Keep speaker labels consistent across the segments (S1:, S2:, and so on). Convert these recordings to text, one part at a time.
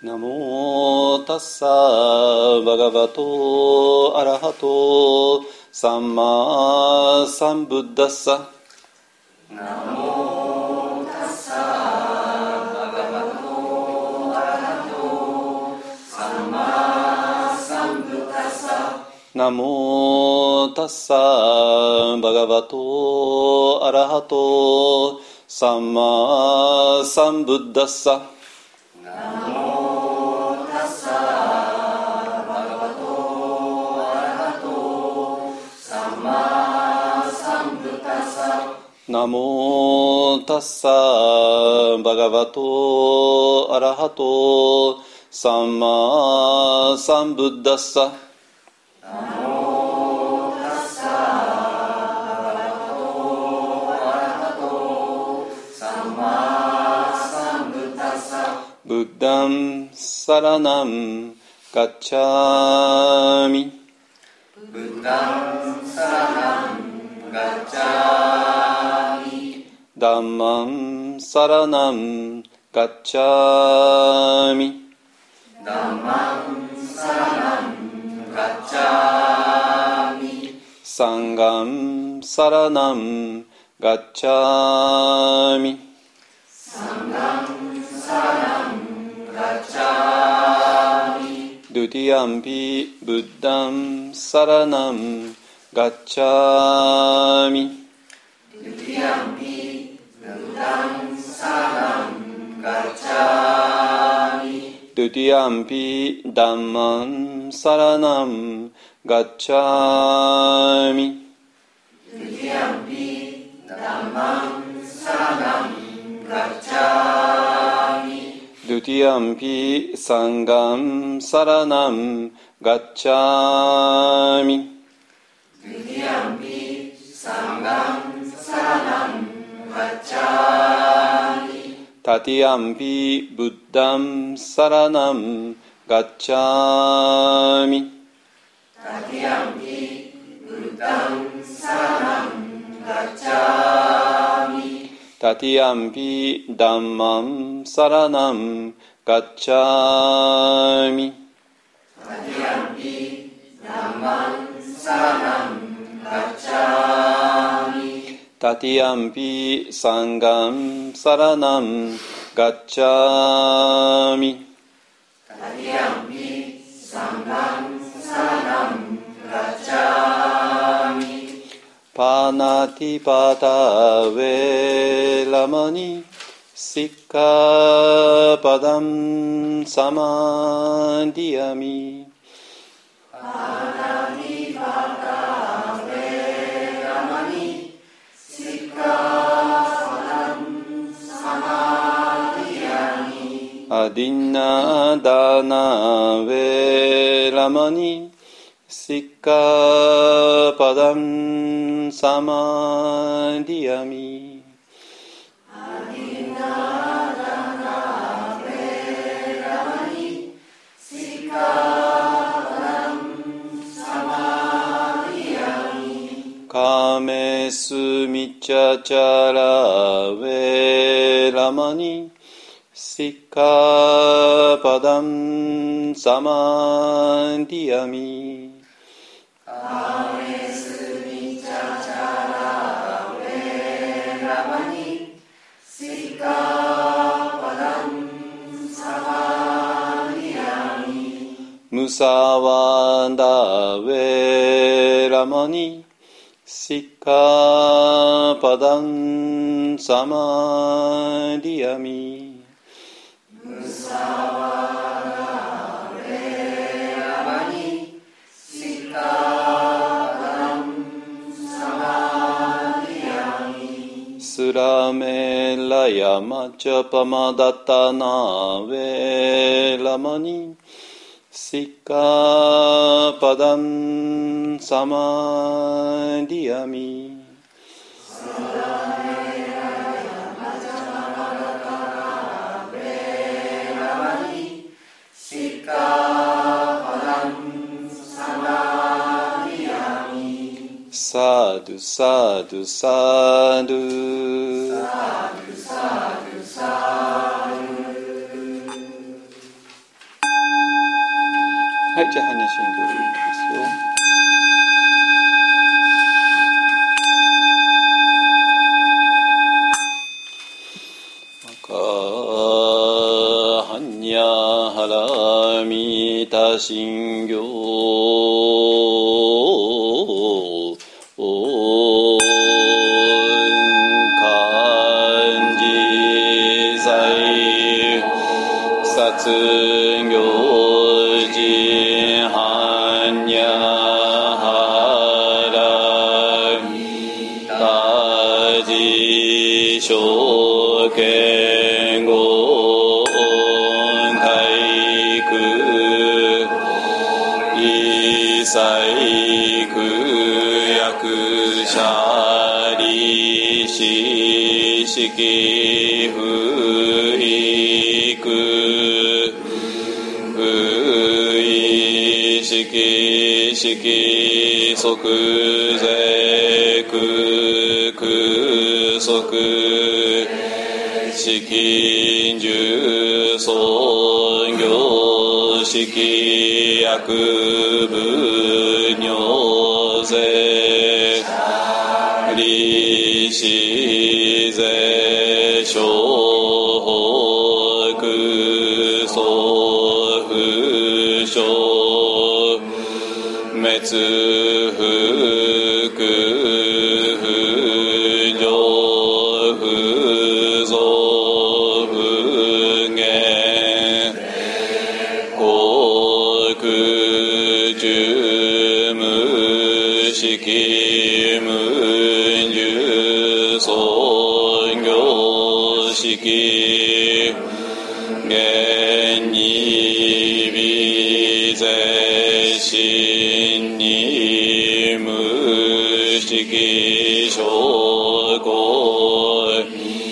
S1: ナモタッサバガバトアラハトサンマサンブッダッサ。
S2: ナモタッサバガバトアラハトサンマサンブッダッサ。
S1: ナモタッサバガバトアラハトサンマサンブッダッサ。
S2: ナモタッサバガバトアラハトサンマサンブッダッサ。
S1: ナモタッサバガバトアラハトサンマサンブッダッサ。
S2: ナモタッサバガバトアラハトサンマサンブッダッサ。
S1: ブッダンサラナンガッチャミ。
S2: ブッダンサラナンガッチャミ。
S1: ダンマンサラナンガッチャミ。
S2: ダンマンサラナンガッチャミ。
S1: サンガンサラナンガッチャミ。
S2: サンガンサラナンガッチャミ。
S1: ドゥティアンピブッダンサラナンガッチャミ。
S2: ドゥティアンピブッダンサラナンガッチャミ。
S1: ドゥティアンピダンマンサラナンガッチャミ。
S2: ドゥティアンピダンマンサラナンガッチャミ。
S1: ドゥティアンピサンガンサラナンガッチャミ。
S2: ドゥティアンピサンガンサラナンガッチャミ。
S1: タティアンピブッダンサラナンガッチャミ。
S2: タティアンピブッダンサラナンガッチャミ。
S1: タティアンピダンマンサラナンガッチャミ。
S2: タティアンピダンマンサラナンガッチャミ。
S1: タティアンピサンガンサラナンガッチャミ。
S2: タティアンピサンガンサラナンガッチャミ。
S1: パナティパタウェラマニシッカパダンサマディアミ。
S2: パナティパタウェラマニシッカパダンサマディアミ。
S1: アディナダナウェラマニシッカパダンサマディアミ。
S2: アディナダナウェラマニシッカパダンサマディアミ。
S1: カメスミチャチャラウェラマニシッカパダンサマディアミ。
S2: カメスミチャチャラウェラマニシッカパダンサマディアミ。
S1: ムサワダウェラマニシッカパダンサマディアミ。
S2: ムサワダウェラマニシッカパダンサマディアミ。
S1: スラメラヤマチャパマダタナウェラマニシッカパダンサマディアミ。
S2: スラメラヤマチャパマダタナウェラマニシッカパダンサマディアミ。
S1: サドゥサドゥサドゥ。
S2: サドゥサドゥサドゥ。
S1: はい、じゃあ般若心経でいきますよ。般若波羅蜜多心経漢字祭殺行事般若波羅蜜多事証券語回復一切苦役者利子式不育不意識式即税空即資金重損業式薬部尿税利子税小北総不詳滅福不上不増不減国中無式無重損業式現に微税心に無式証拠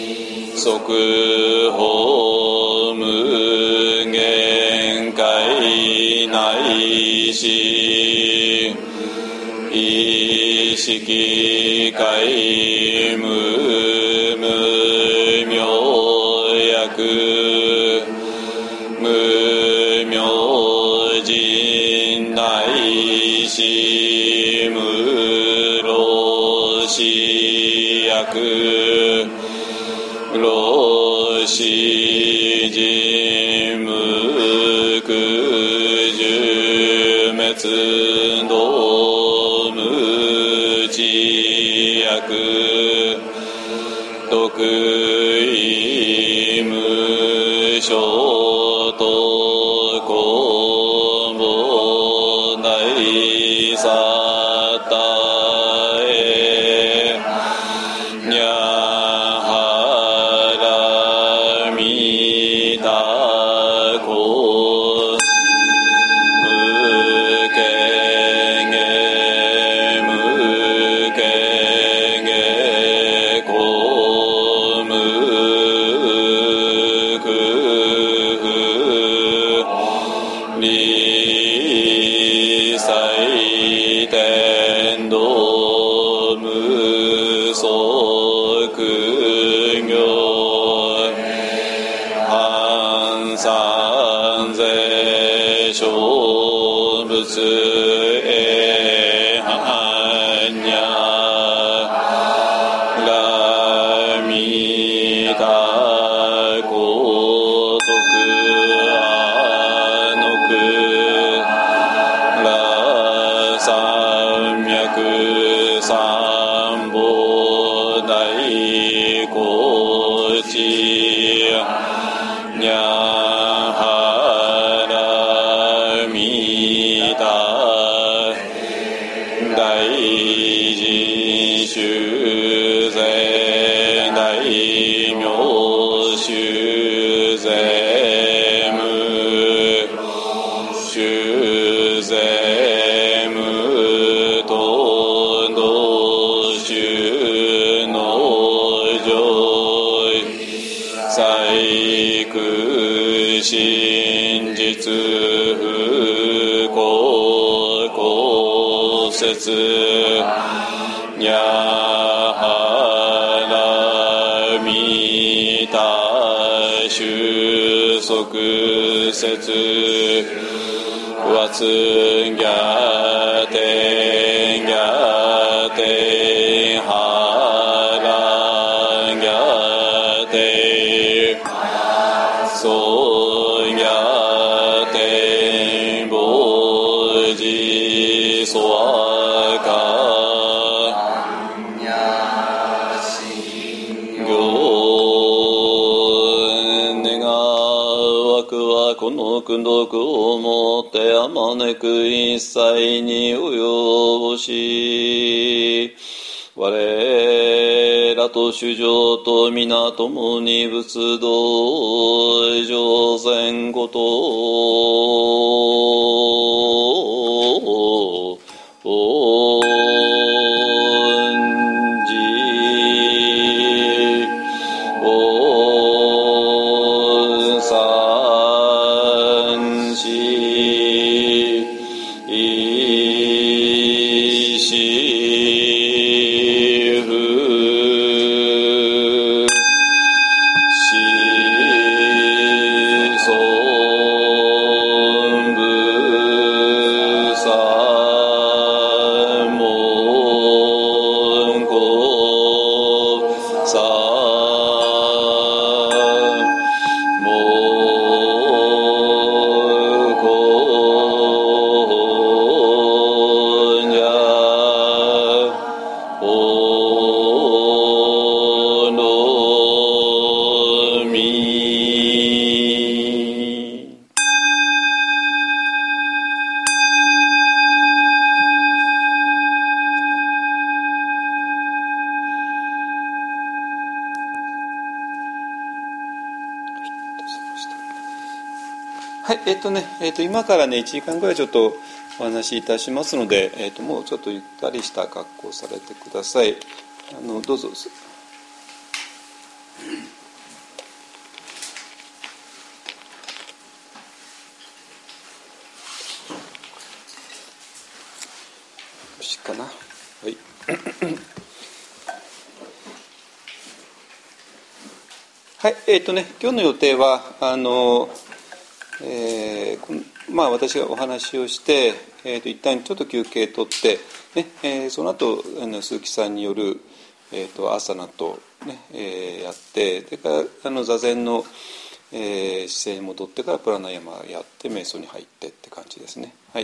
S1: 即法無限界内し意識界無明薬無明人内し無老死薬老死人無苦寿滅道無知薬徳意無所と公母大サタエニャハラミタコ無権限無権限公無苦理祭天道無足業半三世小仏般若羅蜜多高徳阿の句羅三脈三宝大高知ニャハラミタ大人修税大名修税無修税無と道修の上細工真実不公公説ニャハラミタ収束説わつんぎゃてんぎゃてんはらんぎゃてんそんぎゃてんぼじそわかこの功徳をもってあまねく一切に及ぼし我らと主上と皆共に仏道上善ことを今からね1時間ぐらいちょっとお話しいたしますので、もうちょっとゆったりした格好をされてください。どうぞ。よしかな。はい。はい、今日の予定は私がお話をして、一旦ちょっと休憩取って、ねその後鈴木さんによる、アサナと、ねやってそれから座禅の、姿勢に戻ってからプラナヤマやって瞑想に入ってって感じですね。はい。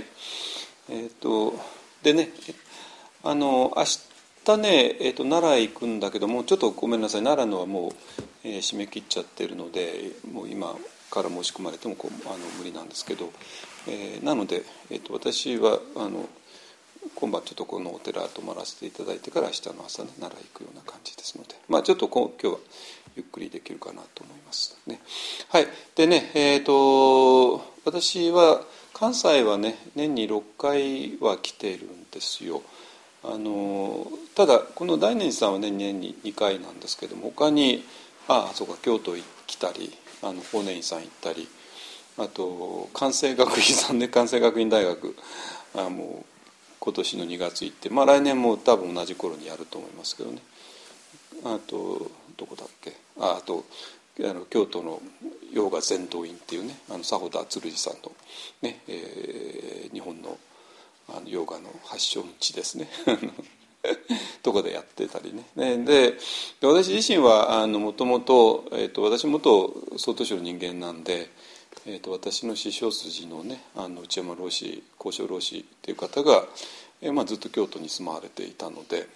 S1: でね明日ね、奈良へ行くんだけどもちょっとごめんなさい奈良のはもう、締め切っちゃってるのでもう今から申し込まれても無理なんですけど、なので、私は今晩ちょっとこのお寺泊まらせていただいてから明日の朝ね奈良行くような感じですので、ちょっと今日はゆっくりできるかなと思いますね。はいでね私は関西はね年に6回は来ているんですよ。ただこの大念寺さんは、ね、年に2回なんですけども他にそうか京都来たり法然院さん行ったりあと関西学院さんね関西学院大学もう今年の2月行って来年も多分同じ頃にやると思いますけどね。あとどこだっけあと京都のヨガ禅道院っていうね佐保田鶴次さんの、ね日本のヨガの発祥の地ですねとこでやってたりね。で私自身はもともと私元曹洞宗の人間なんで、私の師匠筋のね内山老師高尚老師っていう方が、ずっと京都に住まわれていたので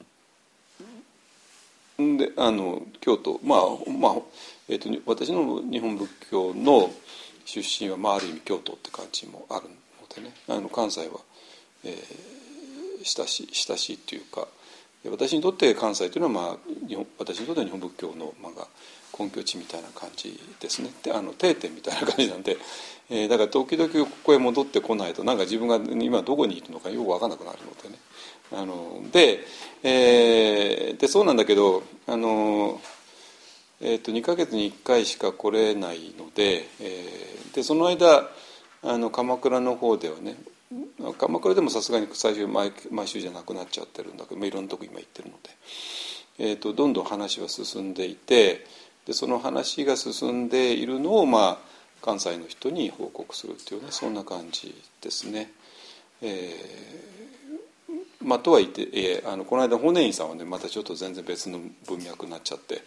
S1: 京都私の日本仏教の出身は、ある意味京都って感じもあるのでね関西は、親しいというか私にとって関西というのは、私にとっては日本仏教の、根拠地みたいな感じですね。定点みたいな感じなんで、だから時々ここへ戻ってこないとなんか自分が今どこにいるのかよく分からなくなるのでね。でそうなんだけど2ヶ月に1回しか来れないので、でその間鎌倉の方ではね鎌倉でもさすがに最初毎週じゃなくなっちゃってるんだけど、いろんなとこ今行ってるので、どんどん話は進んでいてでその話が進んでいるのを、 関西の人に報告するっていうね、そんな感じですね。とはいってこの間法然院さんはねまたちょっと全然別の文脈になっちゃって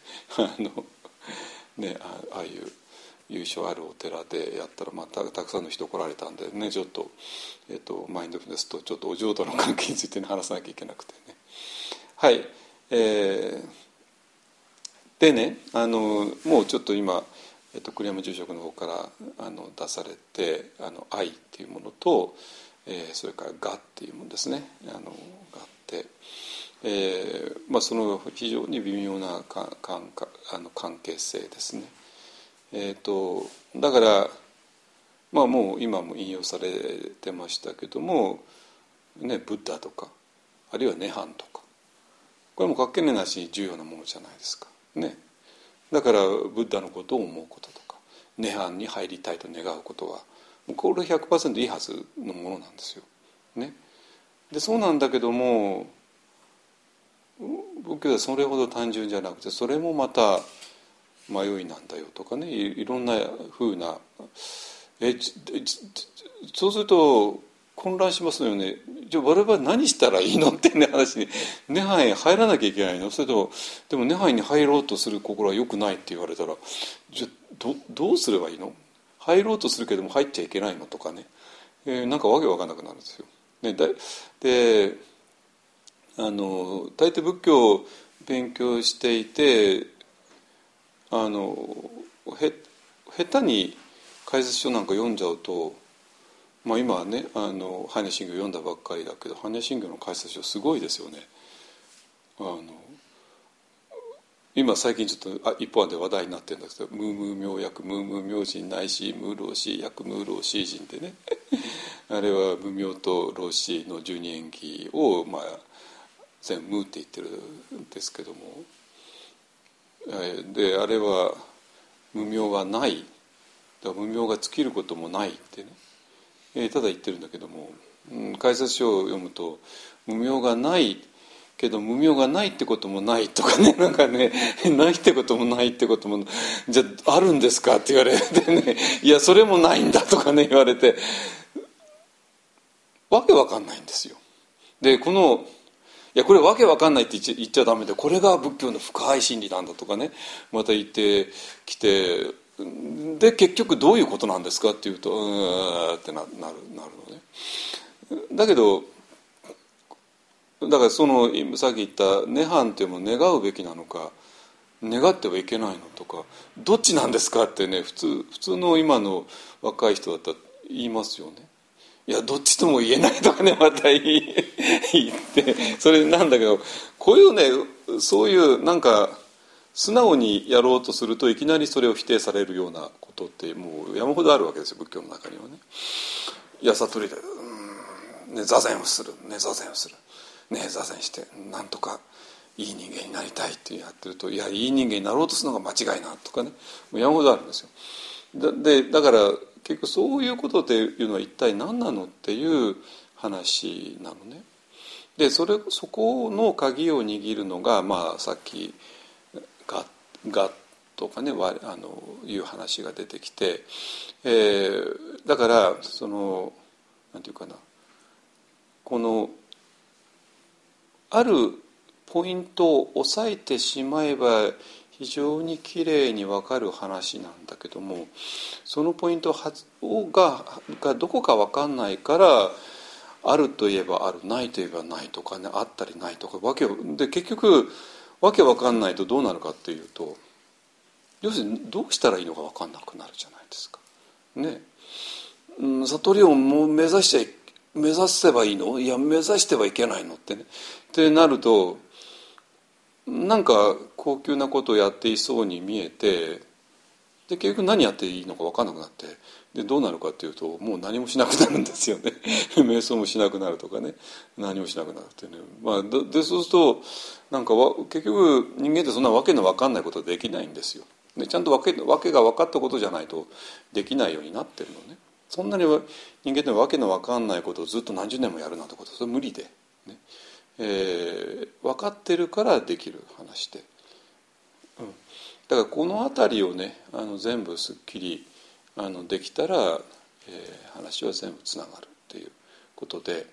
S1: ああいう由緒あるお寺でやったらたくさんの人来られたんでね、ちょっと、マインドフルネスとちょっとお浄土の関係について、ね、話さなきゃいけなくてね。はい、でねもうちょっと今、栗山住職の方から出されて愛っていうものと、それから我っていうものですねがあって、その非常に微妙な関係性ですね。だからもう今も引用されてましたけども、ね、ブッダとかあるいは涅槃とか、これもかけねなしに重要なものじゃないですかね。だからブッダのことを思うこととか涅槃に入りたいと願うことはこれ 100% いいはずのものなんですよ、ね、でそうなんだけども仏教ではそれほど単純じゃなくて、それもまた迷いなんだよとかね、いろんな風なそうすると混乱しますよね。じゃあ我々何したらいいのってね話に、涅槃へ入らなきゃいけないの、それとでも涅槃に入ろうとする心は良くないって言われたら、じゃあどうすればいいの、入ろうとするけども入っちゃいけないのとかね、なんかわけわかんなくなるんですよ。で大抵仏教を勉強していて下手に解説書なんか読んじゃうと、今はね般若心経読んだばっかりだけど、般若心経の解説書すごいですよね。今最近ちょっと一方で話題になってるんですけど、ムームー明薬ムームー明神ないしムーローシー薬ムーローシー神ってねあれは無明と老子の十二縁起を全部ムーって言ってるんですけども、であれは無明はない、だから無明が尽きることもないってね、ただ言ってるんだけども、解説書を読むと無明がないけど無明がないってこともないとかね、なんかねないってこともないってこともじゃああるんですかって言われてね、いやそれもないんだとかね言われて、わけわかんないんですよ。でこれわけわかんないって言っちゃダメで、これが仏教の深い真理なんだとかねまた言ってきて、で結局どういうことなんですかっていうとってなるのね。だけどだからさっき言った涅槃っていうのも願うべきなのか願ってはいけないのとかどっちなんですかってね、普通の今の若い人だったら言いますよね。いやどっちとも言えないとかねまた言ってそれなんだけど、こういうねそういうなんか素直にやろうとするといきなりそれを否定されるようなことってもう山ほどあるわけですよ、仏教の中にはね。いや悟りで座禅をする座禅してなんとかいい人間になりたいってやってると、いやいい人間になろうとするのが間違いなとかね、もう山ほどあるんですよ。だから結局そういうことっていうのは一体何なのっていう話なのね。でそこの鍵を握るのが、さっきがとかねいう話が出てきて、だからなんていうかな、このあるポイントを押さえてしまえば非常にきれいに分かる話なんだけども、そのポイントがどこか分かんないから、あるといえばある、ないといえばないとかね、あったりないとかで結局わけ分かんないとどうなるかっていうと、要するにどうしたらいいのか分かんなくなるじゃないですかね。悟りをもう目指せばいいの？いや目指してはいけないのってねってなると、なんか高級なことをやっていそうに見えて、で結局何やっていいのか分かんなくなって、でどうなるかっていうともう何もしなくなるんですよね瞑想もしなくなるとかね、何もしなくなるっていうね、でそうするとなんか結局人間ってそんなわけの分かんないことはできないんですよ。でちゃんとわけが分かったことじゃないとできないようになってるのね。そんなに人間ってわけの分かんないことをずっと何十年もやるなんてことそれ無理で、ね分かってるからできる話で、だからこの辺りをね全部すっきりできたら、話は全部つながるということで、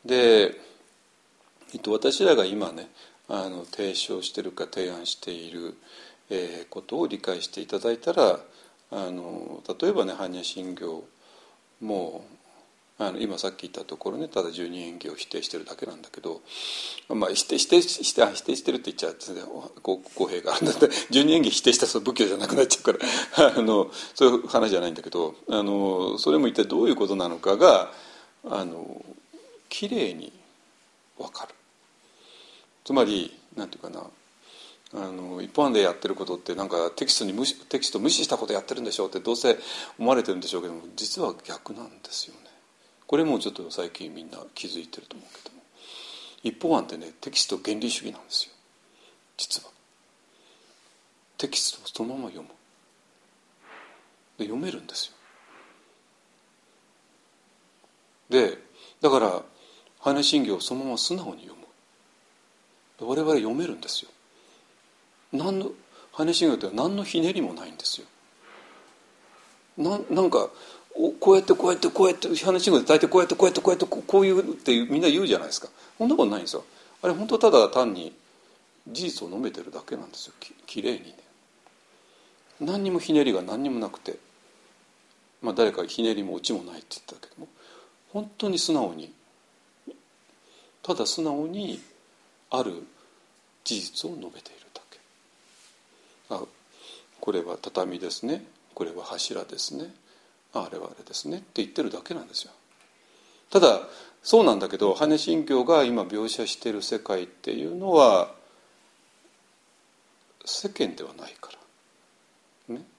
S1: 私らが今ね提唱しているか提案している、ことを理解していただいたら、例えばね般若心経も今さっき言ったところねただ十二縁起を否定してるだけなんだけど、否定してるって言っちゃうと語弊があるんだって十二縁起否定したら仏教じゃなくなっちゃうからそういう話じゃないんだけど、それも一体どういうことなのかがきれいに分かる。つまりなんていうかな、一般でやってることってなんかテキスト無視したことやってるんでしょうってどうせ思われてるんでしょうけども、実は逆なんですよね。これもちょっと最近みんな気づいてると思うけども、一方案ってねテキスト原理主義なんですよ。実はテキストをそのまま読むで読めるんですよ。でだから般若心経をそのまま素直に読む。我々読めるんですよ。般若心経って何のひねりもないんですよ。なんかこうやって般若心経で大体こうやってこういうってみんな言うじゃないですか。そんなことないんですよ。あれ本当ただ単に事実を述べてるだけなんですよ。きれいにね。何にもひねりが何にもなくて、誰かひねりもオチもないって言ったけども、本当に素直にただ素直にある事実を述べているだけ。これは畳ですね、これは柱ですね、あれはあれですねって言ってるだけなんですよ。ただそうなんだけど般若心経が今描写している世界っていうのは世間ではないからね。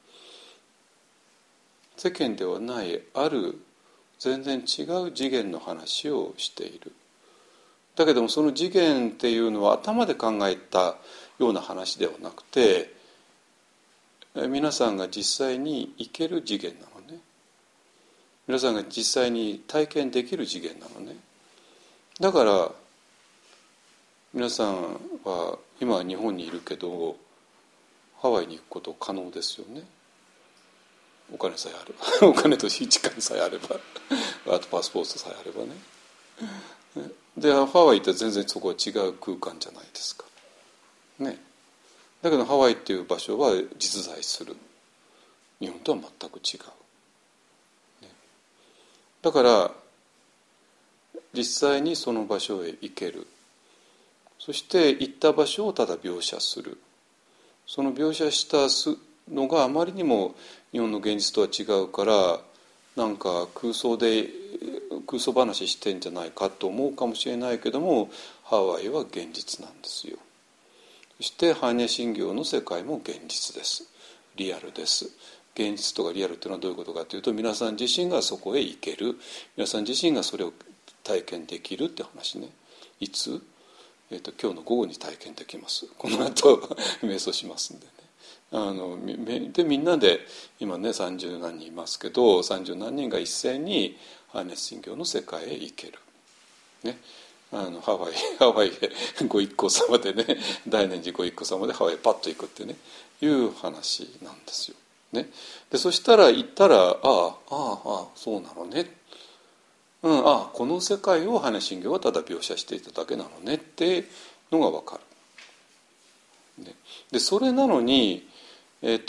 S1: 世間ではないある全然違う次元の話をしている。だけどもその次元っていうのは頭で考えたような話ではなくて、皆さんが実際に行ける次元なのね。皆さんが実際に体験できる次元なのね。だから皆さんは今は日本にいるけどハワイに行くこと可能ですよね。お金さえあればお金と時間さえあればあとパスポートさえあればね。でハワイって全然そこは違う空間じゃないですかね。だけどハワイっていう場所は実在する。日本とは全く違う、ね、だから実際にその場所へ行ける。そして行った場所をただ描写する。その描写したのがあまりにも日本の現実とは違うからなんか空想話してんじゃないかと思うかもしれないけども、ハワイは現実なんですよ。そして般若心経の世界も現実です。リアルです。現実とかリアルというのはどういうことかというと、皆さん自身がそこへ行ける、皆さん自身がそれを体験できるって話ね。いつ、今日の午後に体験できます。この後瞑想しますんでね。でみんなで今ね30何人いますけど、30何人が一斉に般若心経の世界へ行ける、ね、ハワイへご一行様でね、大念寺ご一行様でハワイへパッと行くってねいう話なんですよ、ね、でそしたら行ったらそうなのね、この世界を般若心経はただ描写していただけなのねってのが分かる、ね、でそれなのにいや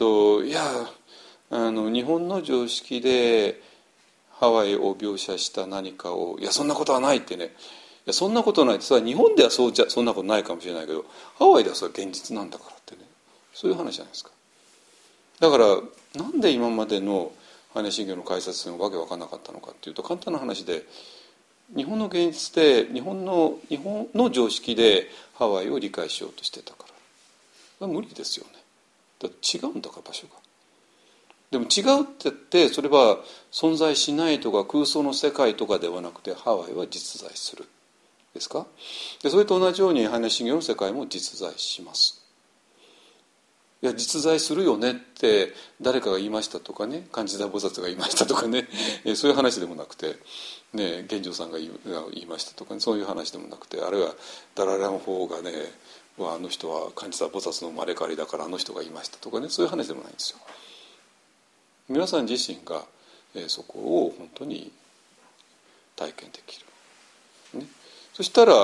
S1: 日本の常識でハワイを描写した何かをそんなことはないってね、そんなことないってさ、日本ではそんなことないかもしれないけどハワイではそれは現実なんだからってね、そういう話じゃないですか。だからなんで今までの般若心経の解説がわけわかんなかったのかっていうと、簡単な話で日本の現実で日本の常識でハワイを理解しようとしてたから、無理ですよね。だって違うんだから場所が。でも違うって言ってそれは存在しないとか空想の世界とかではなくて、ハワイは実在するですか。でそれと同じように般若心経の世界も実在します。いや実在するよねって誰かが言いましたとかね、観自在菩薩が言いましたとかね、そういう話でもなくて、ね、玄奘さんが言いましたとか、ね、そういう話でもなくて、あるいはダライラマ法がね、あの人は観自在菩薩の生まれ変わりだからあの人が言いましたとかね、そういう話でもないんですよ。 皆さん自身が、そこを本当に体験できる、ね、そしたら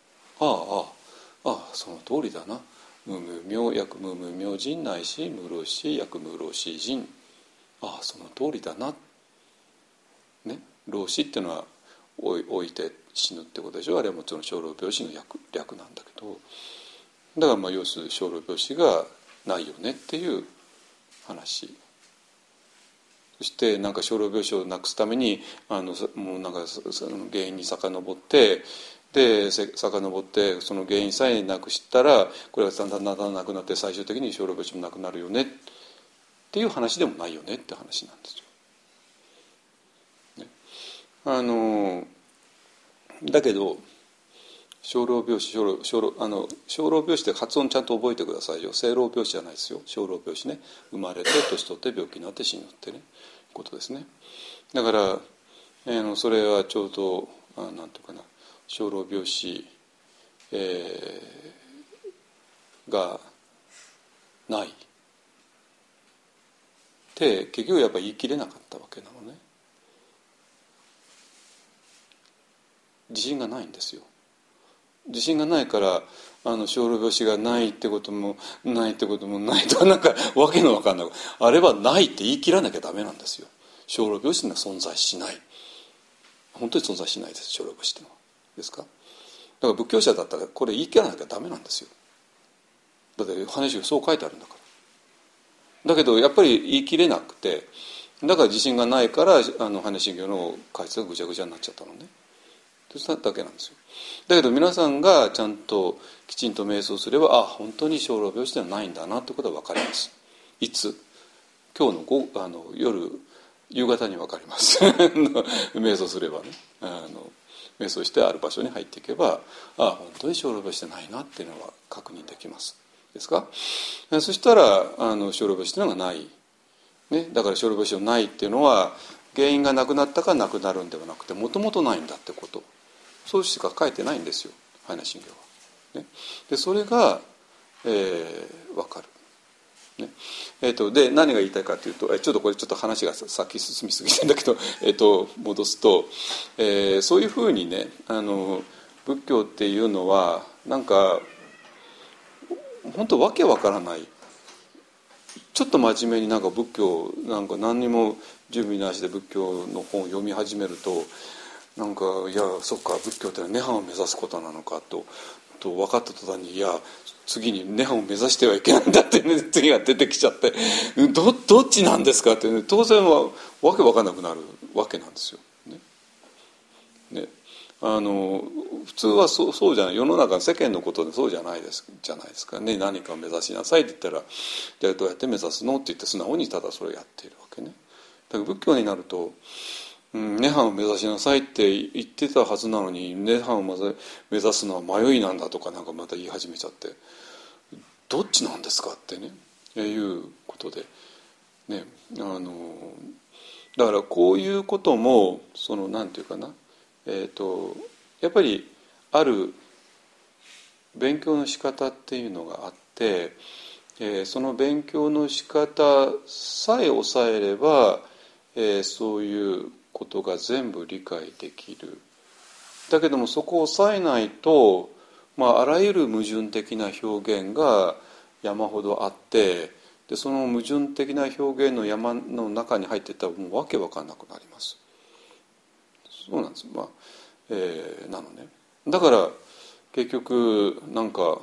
S1: その通りだな、無無明約無無明人ないし無老死約無老死人、その通りだな、ね、老死っていうのは老いて死ぬってことでしょ。あれはもちろん生老病死の略なんだけど、だから要するに生老病死がないよねっていう話。そしてなんか生老病死をなくすためにもうなんかその原因に遡ってその原因さえなくしたらこれがだんだんなくなって最終的に生老病死もなくなるよねっていう話でもないよねって話なんですよ。だけど生老病死生老病死って発音ちゃんと覚えてくださいよ。生老病死じゃないですよ。生老病死ね、生まれて年取って病気になって死ぬってねことですね。だから、それはちょうどなんていうかな、生老病死、がないって結局やっぱり言い切れなかったわけなのね。自信がないんですよ。自信がないから生老病死がないってこともないってこともないとなんかわけのわかんない、あれはないって言い切らなきゃダメなんですよ。生老病死は存在しない、本当に存在しないです生老病死ってのは。ですか。だから仏教者だったらこれ言い切らなきゃダメなんですよ。だって話がそう書いてあるんだから。だけどやっぱり言い切れなくて、だから自信がないから般若心経の解説がぐちゃぐちゃになっちゃったのね。それだけなんですよ。だけど皆さんがちゃんときちんと瞑想すれば本当に生老病死ではないんだなってことは分かります。いつ今日の夕方に分かります瞑想すればね、瞑想してある場所に入っていけば本当に生老病死でないなっていうのは確認できますですか。そしたら生老病死というのがない、ね、だから生老病死がないっていうのは原因がなくなったかなくなるんではなくてもともとないんだってこと、そうしか書いてないんですよ般若心経は、ね、でそれが、分かる、ね。で何が言いたいかというとちょっとこれちょっと話が先進みすぎてんだけど、戻すと、そういうふうにね仏教っていうのはなんか本当わけわからない、ちょっと真面目になんか仏教なんか何にも準備なしで仏教の本を読み始めるとなんかいやそっか仏教って涅槃を目指すことなのかと分かった途端にいや次に涅槃を目指してはいけないんだって、ね、次が出てきちゃってどっちなんですかって、ね、当然はわけわかんなくなるわけなんですよ。ね、普通はそうじゃない、世の中世間のことでそうじゃないですかね。何かを目指しなさいって言ったらじゃあどうやって目指すのって言って素直にただそれをやっているわけね。だから仏教になると涅槃を目指しなさいって言ってたはずなのに涅槃を目指すのは迷いなんだとかなんかまた言い始めちゃってどっちなんですかってねいうことでね、だからこういうこともなんていうかな、やっぱりある勉強の仕方っていうのがあって、その勉強の仕方さえ抑えれば、そういうことが全部理解できる。だけどもそこを抑えないと、あらゆる矛盾的な表現が山ほどあってでその矛盾的な表現の山の中に入っていったらもうわけわかんなくなります。そうなんです。なのね。だから結局なんか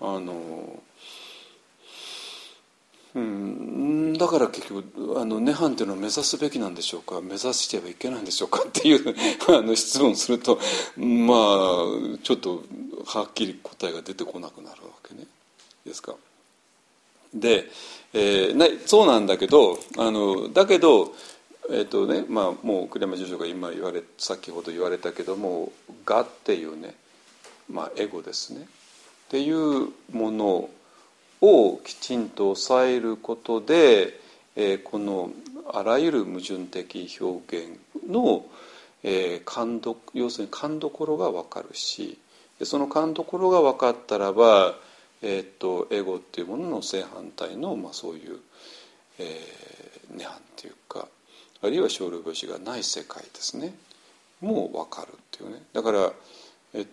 S1: だから結局涅槃っていうのを目指すべきなんでしょうか目指してはいけないんでしょうかっていう質問するとちょっとはっきり答えが出てこなくなるわけねですか。で、そうなんだけどだけどもう栗山住職が今先ほど言われたけども我っていうね、エゴですねっていうものをきちんと抑えることで、このあらゆる矛盾的表現の、要するに勘どころが分かるしその勘どころが分かったらば、エゴっていうものの正反対の、そういう、 涅槃っていうか、あるいは生老病死がない世界ですね、もう分かるっていうね。だから仏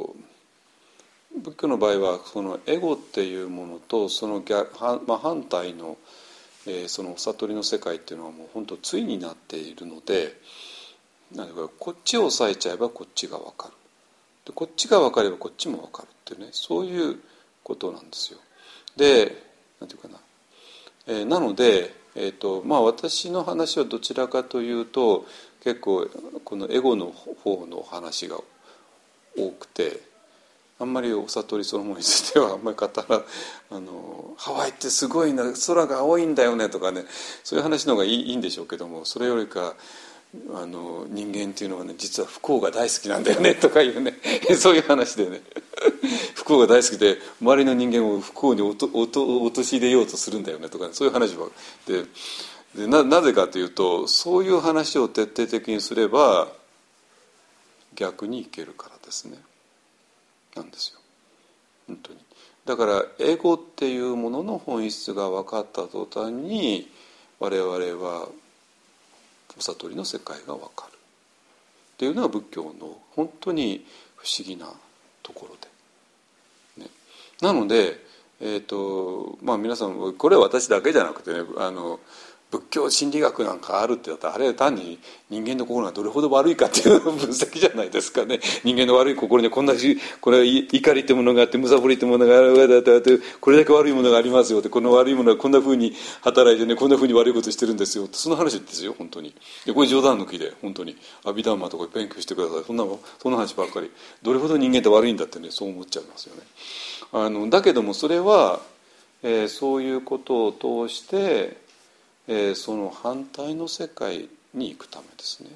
S1: 教の場合はそのエゴっていうものとその反対の、そのお悟りの世界っていうのはもう本当対になっているので、こっちを抑えちゃえばこっちが分かる、でこっちが分かればこっちも分かるっていうね、そういうことなんですよ。でなんていうかな、なので、私の話はどちらかというと結構このエゴの方の話が多くて、あんまりお悟りそのものについてはあんまり語らハワイってすごいな、空が青いんだよねとかね、そういう話の方がいいんでしょうけども、それよりか人間っていうのはね実は不幸が大好きなんだよねとかいうねそういう話でね不幸が大好きで周りの人間を不幸に陥れようとするんだよねとか、ね、そういう話でなぜかというと、そういう話を徹底的にすれば逆にいけるからですね、なんですよ本当に。だからエゴっていうものの本質が分かった途端に我々はお悟りの世界が分かるっていうのが仏教の本当に不思議なところで、ね、なので、皆さんこれは私だけじゃなくてね、仏教心理学なんかあるってだったらあれは単に人間の心がどれほど悪いかっていう分析じゃないですかね。人間の悪い心にこれは怒りってものがあって、むさぼりってものがある、これだけ悪いものがありますよって、この悪いものはこんなふうに働いてね、こんなふうに悪いことしてるんですよって、その話ですよ本当に。でこれ冗談抜きで本当にアビダンマとか勉強してください。そんな話ばっかり、どれほど人間って悪いんだってね、そう思っちゃいますよね。だけどもそれは、そういうことを通してその反対の世界に行くためですね、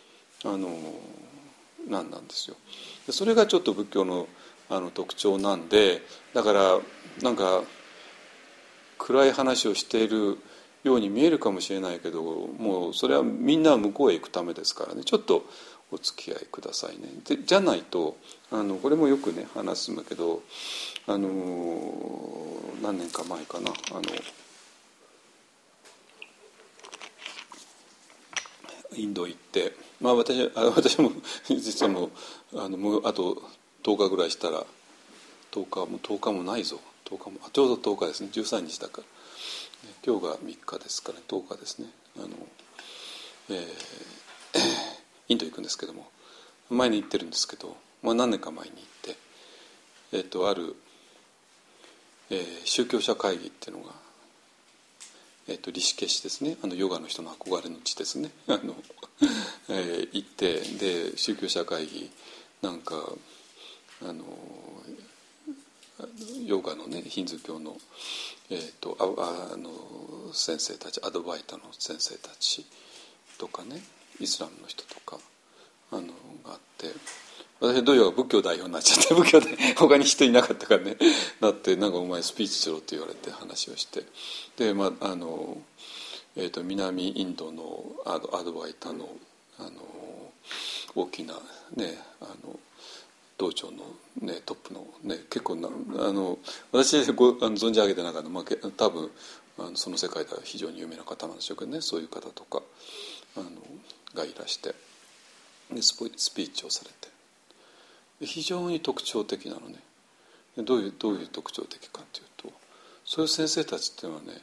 S1: なんですよ。それがちょっと仏教の特徴なんで、だからなんか暗い話をしているように見えるかもしれないけど、もうそれはみんな向こうへ行くためですからね、ちょっとお付き合いくださいね。じゃないとこれもよくね話すんだけど、何年か前かな、インド行って、私も実はもうあと10日ぐらいしたら、10日もないぞ、ちょうど10日ですね、13日だから、今日が3日ですから、10日ですね、インド行くんですけども、前に行ってるんですけど、何年か前に行って、ある、宗教者会議っていうのがリシケシですね、ヨガの人の憧れの地ですね行って、で宗教者会議なんかヨガのね、ヒンズー教の、先生たち、アドバイタの先生たちとかね、イスラムの人とかがあって、私どういう仏教代表になっちゃって、仏教で他に人いなかったからねなって、なんかお前スピーチしろって言われて話をして、で南インドのアドバイタの大きなね道場の、ね、トップの、ね、結構な私存じ上げてなかった、多分その世界では非常に有名な方なんでしょうけどね、そういう方とかがいらして、でスピーチをされて、非常に特徴的なのね。どういう特徴的かというと、そういう先生たちっていうのはね、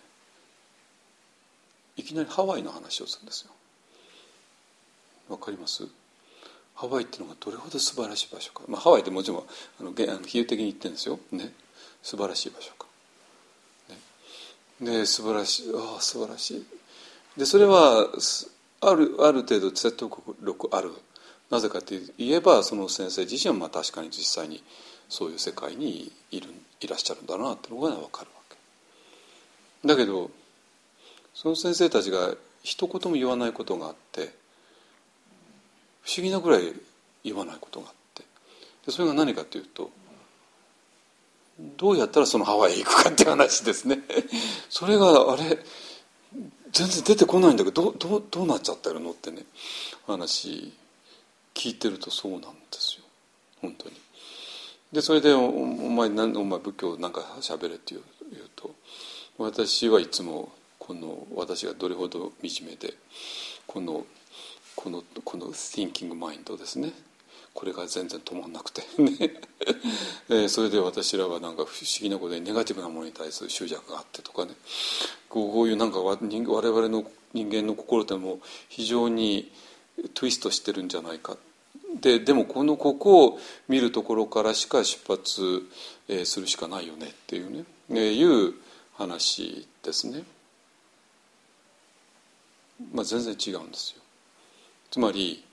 S1: いきなりハワイの話をするんですよ。わかります？ハワイっていうのがどれほど素晴らしい場所か、ハワイってもちろん比喩的に言ってるんですよ、ね、素晴らしい場所か、ね、で素晴らしいで、それはある程度説得力ある。なぜかといえば、その先生自身は確かに実際にそういう世界にいらっしゃるんだなっていうのが分かるわけだけど、その先生たちが一言も言わないことがあって、不思議なぐらい言わないことがあって、でそれが何かというと、どうやったらそのハワイへ行くかっていう話ですねそれがあれ全然出てこないんだけど、どうなっちゃってるのってね、話聞いてるとそうなんですよ本当に。でそれでお前仏教なんか喋れって言うと、私はいつもこの私がどれほど惨めで、このthinking mindですね、これが全然止まんなくてねそれで私らはなんか不思議なことでネガティブなものに対する執着があってとかね、こういうなんか我々の人間の心っても非常にトゥイストしてるんじゃないか。でもここを見るところからしか出発するしかないよねっていうね、いう話ですね。全然違うんですよ。つまり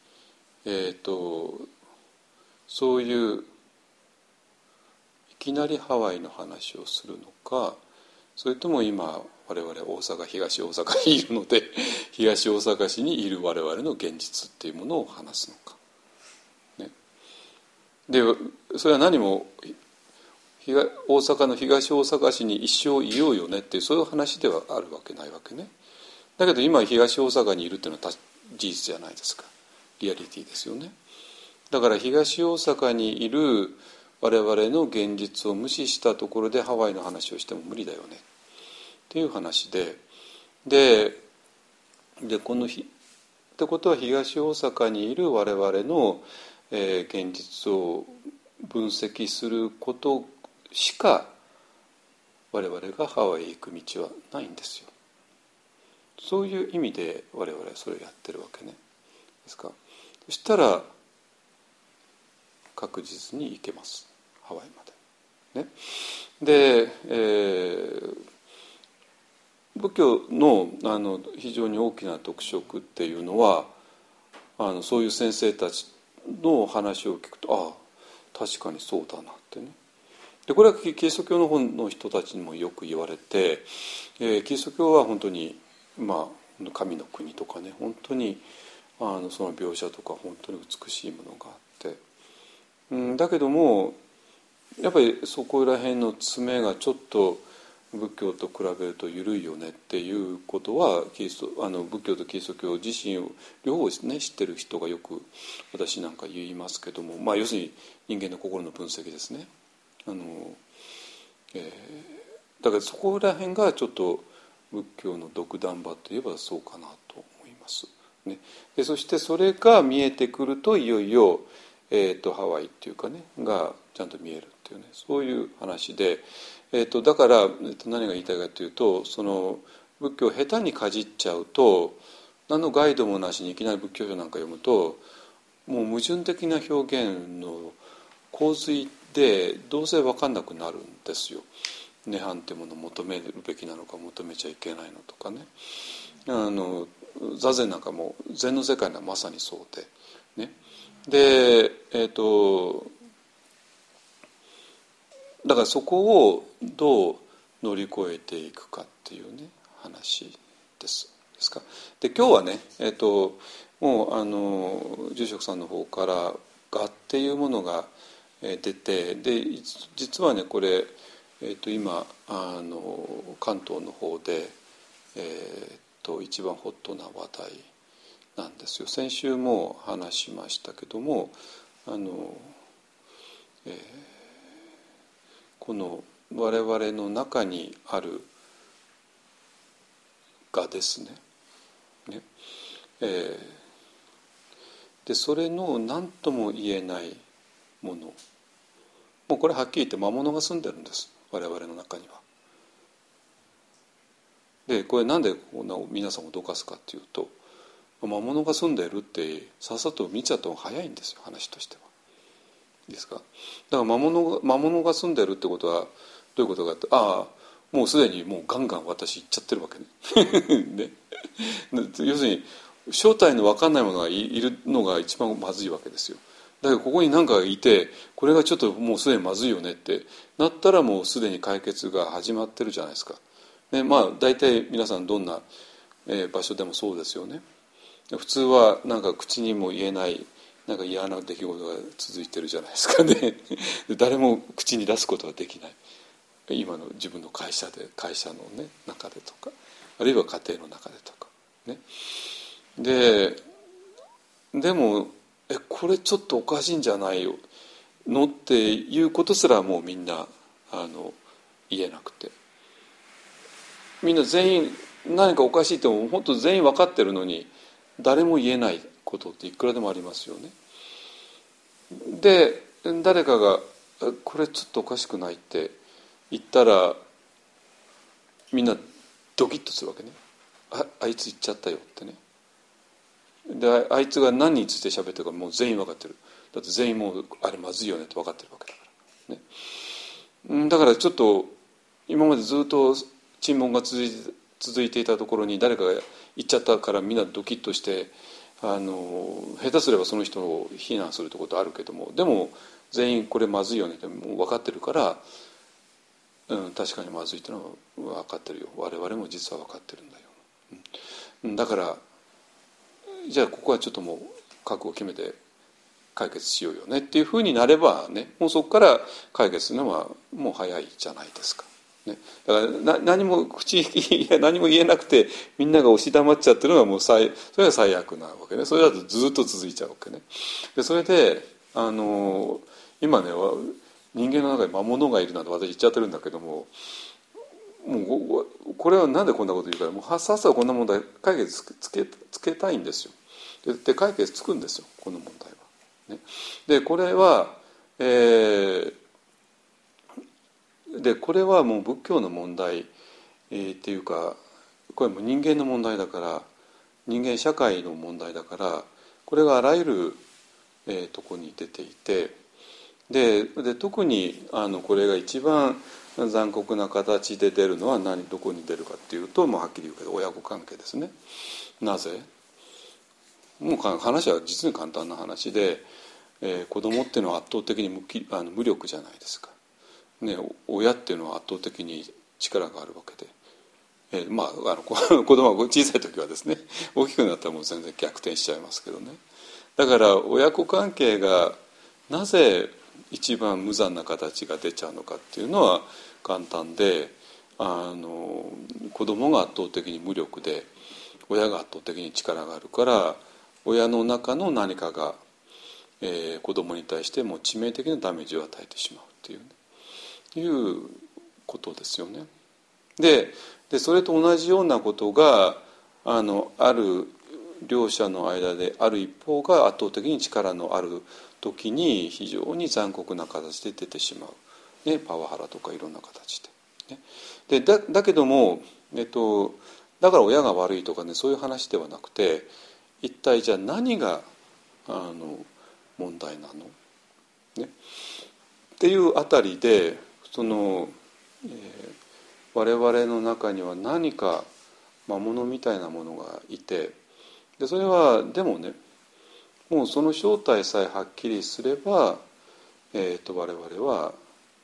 S1: そういういきなりハワイの話をするのか、それとも今我々東大阪にいるので東大阪市にいる我々の現実っていうものを話すのか、ね、でそれは何も大阪の東大阪市に一生いようよねっていうそういう話ではあるわけないわけね。だけど今東大阪にいるっていうのは事実じゃないですか。リアリティですよね。だから東大阪にいる我々の現実を無視したところでハワイの話をしても無理だよねっていう話で、このってことは東大阪にいる我々の、現実を分析することしか我々がハワイへ行く道はないんですよ。そういう意味で我々はそれをやってるわけね。ですか。そしたら確実に行けます、ハワイまで。ね、で、仏教の非常に大きな特色っていうのはそういう先生たちの話を聞くと確かにそうだなってね。でこれはキリスト教の方の人たちにもよく言われて、キリスト教は本当に神の国とかね、本当にその描写とか本当に美しいものがあって、だけどもやっぱりそこら辺の詰めがちょっと仏教と比べると緩いよねっていうことは仏教とキリスト教自身を両方ね知ってる人がよく私なんか言いますけども、要するに人間の心の分析ですね。だからそこら辺がちょっと仏教の独断場といえばそうかなと思います、ね、でそしてそれが見えてくるといよいよ、ハワイっていうかねがちゃんと見えるっていうね、そういう話で、だから、何が言いたいかというと、その仏教を下手にかじっちゃうと何のガイドもなしにいきなり仏教書なんか読むともう矛盾的な表現の洪水でどうせ分かんなくなるんですよ。涅槃ってものを求めるべきなのか求めちゃいけないのとかね、座禅なんかも禅の世界はまさにそうでね。でだからそこをどう乗り越えていくかっていうね話ですか。で今日はねもう住職さんの方から我っていうものが出て、で実はねこれ今関東の方で、一番ホットな話題なんですよ。先週も話しましたけどもこの我々の中にある我ですね。でそれの何とも言えないもの、もうこれはっきり言って魔物が住んでるんです、我々の中には。でこれなんでこんな皆さんを脅かすかっていうと、魔物が住んでるってさっさと見ちゃった方が早いんですよ、話としては。いいですか。だから魔物が住んでるってことはどういうことかって、もうすでにもうガンガン私言っちゃってるわけね。ね要するに正体の分かんないものがいるのが一番まずいわけですよ。だけどここに何かがいてこれがちょっともうすでにまずいよねってなったらもうすでに解決が始まってるじゃないですか。ね、大体皆さんどんな場所でもそうですよね。普通はなんか口にも言えないなんか嫌な出来事が続いてるじゃないですかね。誰も口に出すことができない。今の自分の会社の、ね、中でとかあるいは家庭の中でとかね。でもこれちょっとおかしいんじゃないのっていうことすらもうみんな言えなくて、みんな全員何かおかしいっても本当全員分かってるのに誰も言えないことっていくらでもありますよね。で誰かがこれちょっとおかしくないって言ったらみんなドキッとするわけね。あいつ言っちゃったよってね。であいつが何について喋ってるかもう全員分かってる。だって全員もうあれまずいよねって分かってるわけだからね。だからちょっと今までずっと沈黙が続いていたところに誰かが言っちゃったからみんなドキッとして下手すればその人を非難するってことあるけども、でも全員これまずいよねってもう分かってるから、確かにまずいってのは分かってるよ、我々も実は分かってるんだよ、だからじゃあここはちょっともう覚悟を決めて解決しようよねっていうふうになればね、もうそこから解決するのはもう早いじゃないですか。ね、だから何も何も言えなくてみんなが押し黙っちゃってるのはもうそれが最悪なわけね。それだとずっと続いちゃうわけね。でそれで今ね人間の中に魔物がいるなんて私言っちゃってるんだけども、もうこれはなんでこんなこと言うから、もうさっさとこんな問題解決つけたいんですよ。で解決つくんですよこの問題は。ね、でこれは、でこれはもう仏教の問題、っていうかこれも人間の問題だから、人間社会の問題だから、これがあらゆる、とこに出ていて、で特にこれが一番残酷な形で出るのはどこに出るかっていうと、もうはっきり言うけど親子関係ですね。なぜ？もう話は実に簡単な話で、子供っていうのは圧倒的に無力じゃないですか。ね、親っていうのは圧倒的に力があるわけで、子供は小さい時はですね、大きくなったらもう全然逆転しちゃいますけどね。だから親子関係がなぜ一番無残な形が出ちゃうのかっていうのは簡単で、子供が圧倒的に無力で親が圧倒的に力があるから、親の中の何かが、子供に対しても致命的なダメージを与えてしまうっていうね、いうことですよね。でそれと同じようなことがある両者の間である一方が圧倒的に力のある時に非常に残酷な形で出てしまう、ね、パワハラとかいろんな形で、ね、だけども、だから親が悪いとかね、そういう話ではなくて、一体じゃあ何が問題なの、ね、っていうあたりで我々の中には何か魔物みたいなものがいて、でそれはでもね、もうその正体さえはっきりすれば、我々は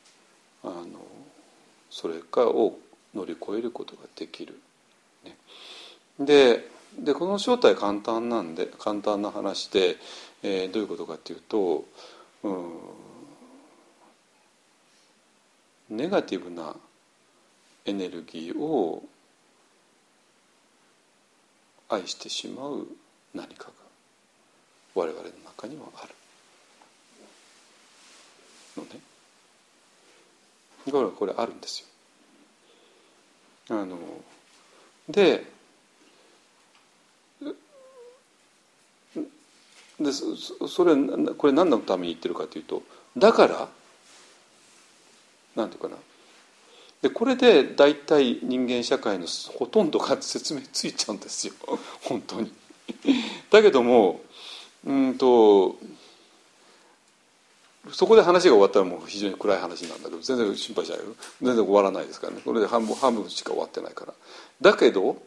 S1: それを乗り越えることができる、ね、でこの正体簡単な話で、どういうことかっていうと、ネガティブなエネルギーを愛してしまう何かが我々の中にはあるのね。これあるんですよ。これ何のために言ってるかというと、だからなんていうかな、でこれで大体人間社会のほとんどが説明ついちゃうんですよ本当にだけどもそこで話が終わったらもう非常に暗い話なんだけど、全然心配しないよ、全然終わらないですからね。これで半分しか終わってないから。だけど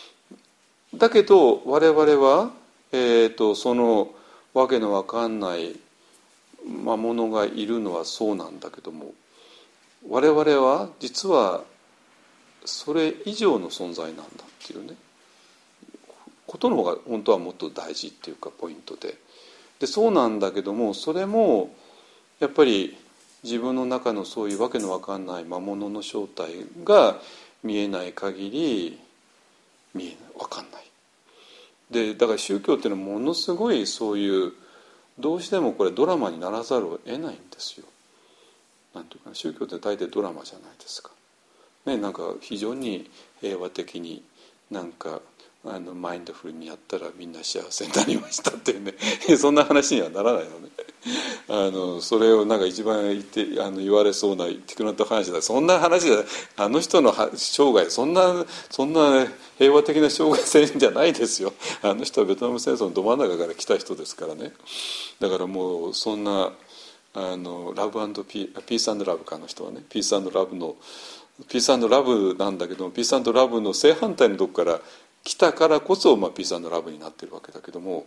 S1: 我々は、そのわけのわかんない魔物がいるのはそうなんだけども、我々は実はそれ以上の存在なんだっていうねことの方が本当はもっと大事っていうかポイントで、そうなんだけども、それもやっぱり自分の中のそういうわけのわかんない魔物の正体が見えない限りわかんない。でだから宗教っていうのはものすごいそういうどうしてもこれドラマにならざるを得ないんですよ。なんていうかな、宗教って大抵ドラマじゃないですか。ね、なんか非常に平和的になんかマインドフルにやったらみんな幸せになりましたっていうねそんな話にはならないのね。それをなんか一番言われそうなテクノと話だ、そんな話じゃあの人の生涯そんな平和的な生涯線じゃないですよ。あの人はベトナム戦争のど真ん中から来た人ですからね。だからもうそんなラブピース&ラブか、あの人はね、ピース&ラブのピース&ラブなんだけども、ピース&ラブの正反対のとこから来たからこそ、ピース&ラブになってるわけだけども、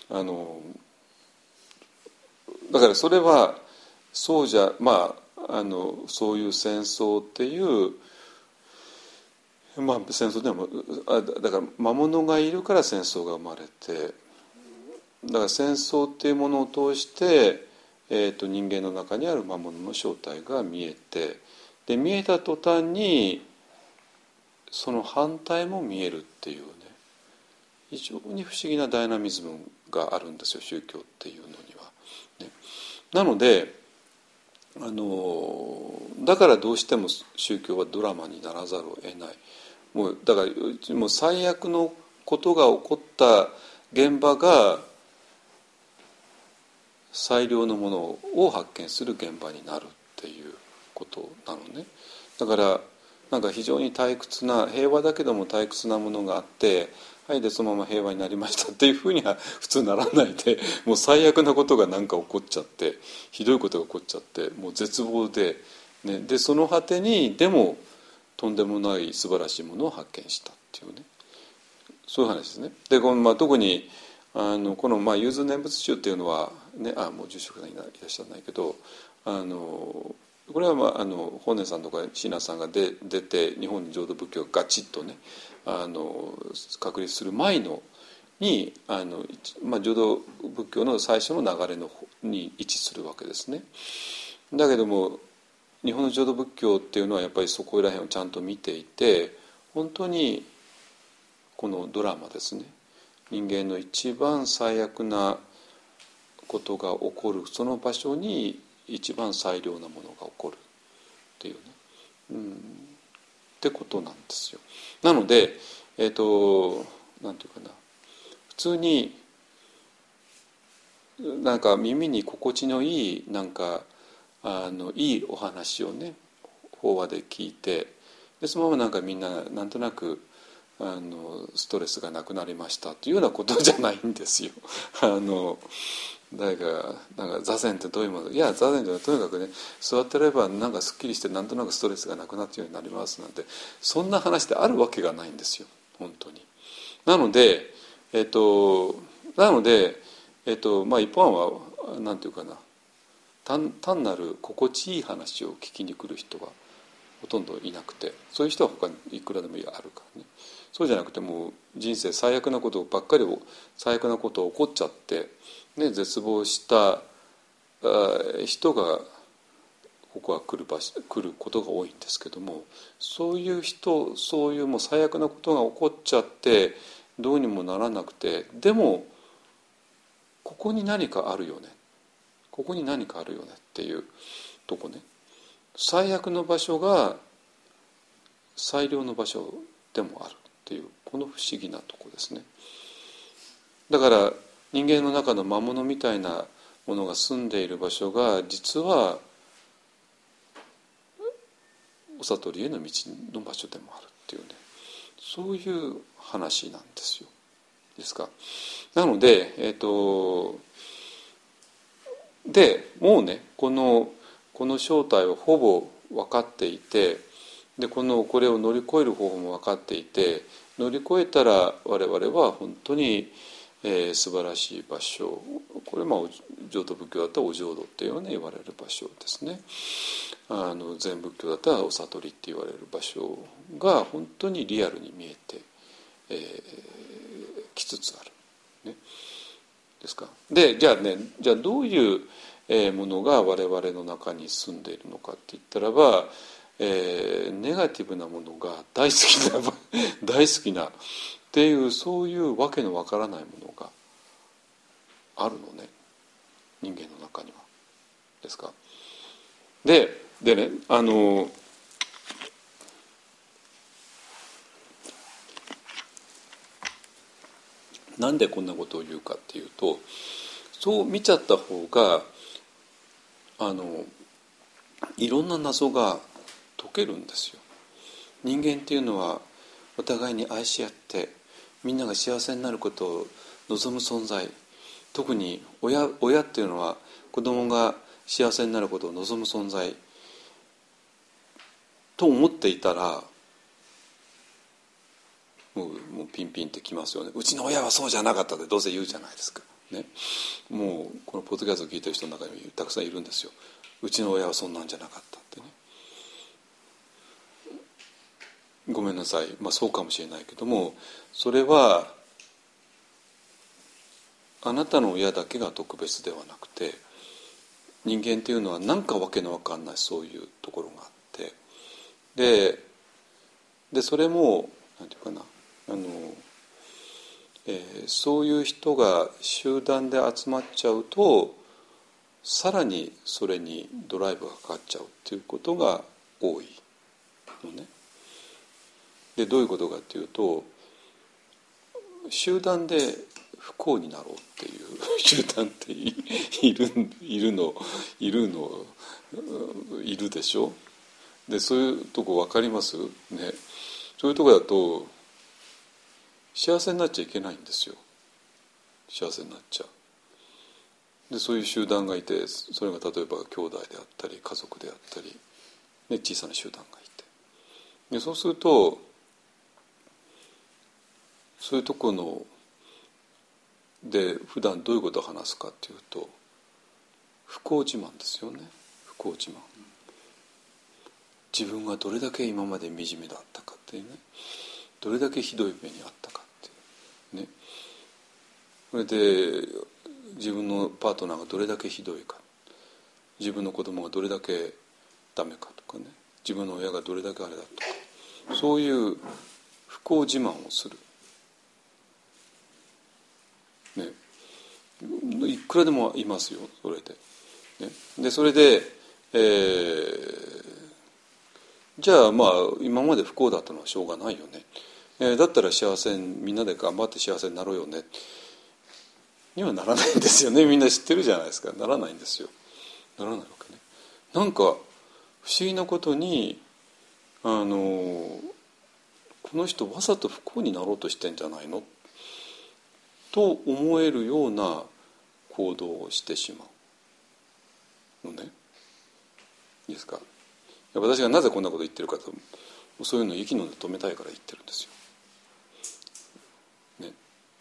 S1: だからそれはそうじゃそういう戦争っていう、戦争でもだから魔物がいるから戦争が生まれて、だから戦争っていうものを通して、人間の中にある魔物の正体が見えて、で見えた途端にその反対も見えるっていうね、非常に不思議なダイナミズムがあるんですよ、宗教っていうのには、ね。なのでだからどうしても宗教はドラマにならざるを得ない。だからもう最悪のことが起こった現場が最良のものを発見する現場になるっていうことなのね。だからなんか非常に退屈な、平和だけども退屈なものがあって、はいでそのまま平和になりましたっていうふうには普通ならないで、もう最悪なことがなんか起こっちゃって、ひどいことが起こっちゃって、もう絶望で、ね、でその果てにでもとんでもない素晴らしいものを発見したっていうね、そういう話ですね。で特にこの融通念仏宗っていうのはね、もう住職がいらっしゃらないけど、これは法然さんとか親鸞さんが出て日本に浄土仏教がガチッとね確立する前のに浄土仏教の最初の流れに位置するわけですね。だけども日本の浄土仏教っていうのはやっぱりそこら辺をちゃんと見ていて、本当にこのドラマですね、人間の一番最悪なことが起こるその場所に一番最良なものが起こるっていうね、ってことなんですよ。なのでなんていうかな、普通になんか耳に心地のいいいいお話をね法話で聞いて、でそのままなんかみんななんとなくストレスがなくなりましたというようなことじゃないんですよ。誰かなんか座禅ってどういうもの、いや座禅じゃない、とにかくね座ってればなんかすっきりしてなんとなくストレスがなくなってようになりますなんて、そんな話であるわけがないんですよ本当に。なので一般はなんていうかな、単なる心地いい話を聞きに来る人はほとんどいなくて、そういう人は他にいくらでもあるからね。そうじゃなくてもう人生最悪なことばっかり最悪なことが起こっちゃって、ね、絶望した人がここは来ることが多いんですけども、そういう人、そういうもう最悪なことが起こっちゃってどうにもならなくて、でもここに何かあるよね、ここに何かあるよねっていうとこね、最悪の場所が最良の場所でもあるっていう、この不思議なとこですね。だから人間の中の魔物みたいなものが住んでいる場所が実はお悟りへの道の場所でもあるっていうね、そういう話なんですよ。ですか。なのででもうねこの正体はほぼ分かっていて、でこれを乗り越える方法も分かっていて、乗り越えたら我々は本当に素晴らしい場所、これ浄土仏教だったらお浄土っていうように言われる場所ですね。禅仏教だったらお悟りって言われる場所が本当にリアルに見えてきつつある、ね、ですか。でじゃあどういうものが我々の中に住んでいるのかって言ったらば、ネガティブなものが大好きなっていう、そういうわけのわからないものがあるのね、人間の中には。ですか。でねなんでこんなことを言うかっていうと、そう見ちゃった方がいろんな謎が解けるんですよ。人間っていうのはお互いに愛し合ってみんなが幸せになることを望む存在。特に親っていうのは子供が幸せになることを望む存在と思っていたら、もうピンピンってきますよね。うちの親はそうじゃなかったってどうせ言うじゃないですか、ね、もうこのポッドキャストを聞いてる人の中にたくさんいるんですよ。うちの親はそんなんじゃなかったってね。ごめんなさい、そうかもしれないけども、それはあなたの親だけが特別ではなくて、人間っていうのは何かわけのわかんないそういうところがあって、でそれもなんていうかな、そういう人が集団で集まっちゃうと、さらにそれにドライブがかかっちゃうっていうことが多いのね。でどういうことかっていうと、集団で不幸になろうっていう集団っているでしょ。でそういうとこ分かりますね。そういうとこだと幸せになっちゃいけないんですよ。幸せになっちゃう。でそういう集団がいて、それが例えば兄弟であったり家族であったり、ね、小さな集団がいて、でそうするとそういうところで普段どういうことを話すかっていうと、不幸自慢ですよね。不幸自慢。自分がどれだけ今まで惨めだったかっていうね、どれだけひどい目にあったかっていうね。それで自分のパートナーがどれだけひどいか、自分の子供がどれだけダメかとかね、自分の親がどれだけあれだとか、そういう不幸自慢をする、ね、いくらでもいますよそれで、ね、でそれで、じゃあ今まで不幸だったのはしょうがないよね、だったらみんなで頑張って幸せになろうよねにはならないんですよね。みんな知ってるじゃないですか。ならないんですよ。ならないわけね。なんか不思議なことにこの人わざと不幸になろうとしてんじゃないのと思えるような行動をしてしまうのね。いいですか。私がなぜこんなこと言ってるかと、そういうのを息の根止めたいから言ってるんですよ。ね。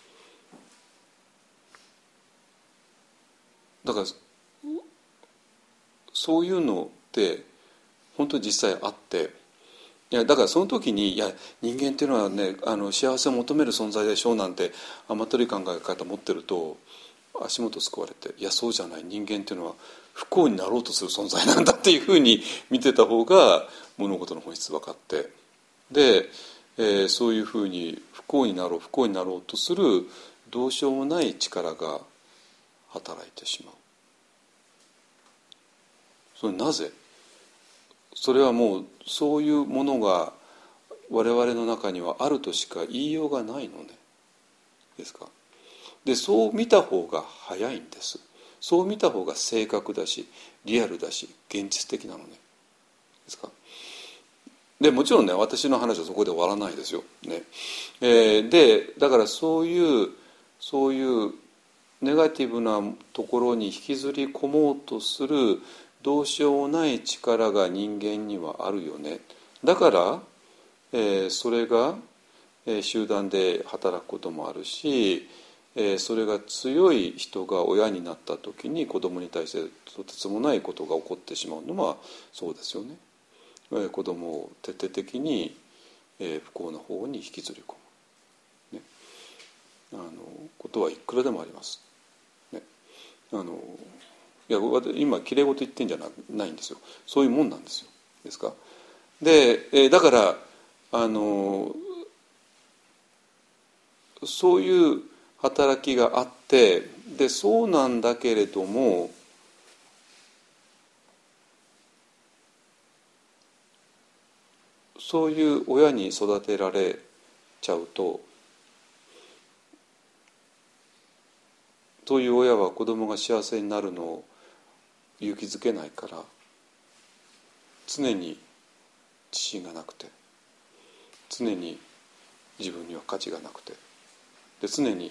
S1: だからそういうのって本当に実際あって、だからその時に人間っていうのはね、幸せを求める存在でしょうなんて甘ったるい考え方持ってると足元すくわれて、そうじゃない、人間っていうのは不幸になろうとする存在なんだっていうふうに見てた方が物事の本質分かって、で、そういうふうに不幸になろうとするどうしようもない力が働いてしまう。それなぜ？それはもうそういうものが我々の中にはあるとしか言いようがないのね。ですか。でそう見た方が早いんです。そう見た方が正確だしリアルだし現実的なのね。ですか。でもちろんね、私の話はそこで終わらないですよ、ね。でだからそういうネガティブなところに引きずり込もうとするどうしようもない力が人間にはあるよね。だから、それが、集団で働くこともあるし、それが強い人が親になった時に子供に対してとてつもないことが起こってしまうのはそうですよね。子供を徹底的に、不幸な方に引きずり込む、ね、ことはいくらでもあります、ね。いや今きれい事言ってんじゃないんですよ。そういうもんなんですよ。ですか。で、だからそういう働きがあって、でそうなんだけれどもそういう親に育てられちゃうとという親は子供が幸せになるのを勇気づけないから、常に自信がなくて、常に自分には価値がなくて、で常に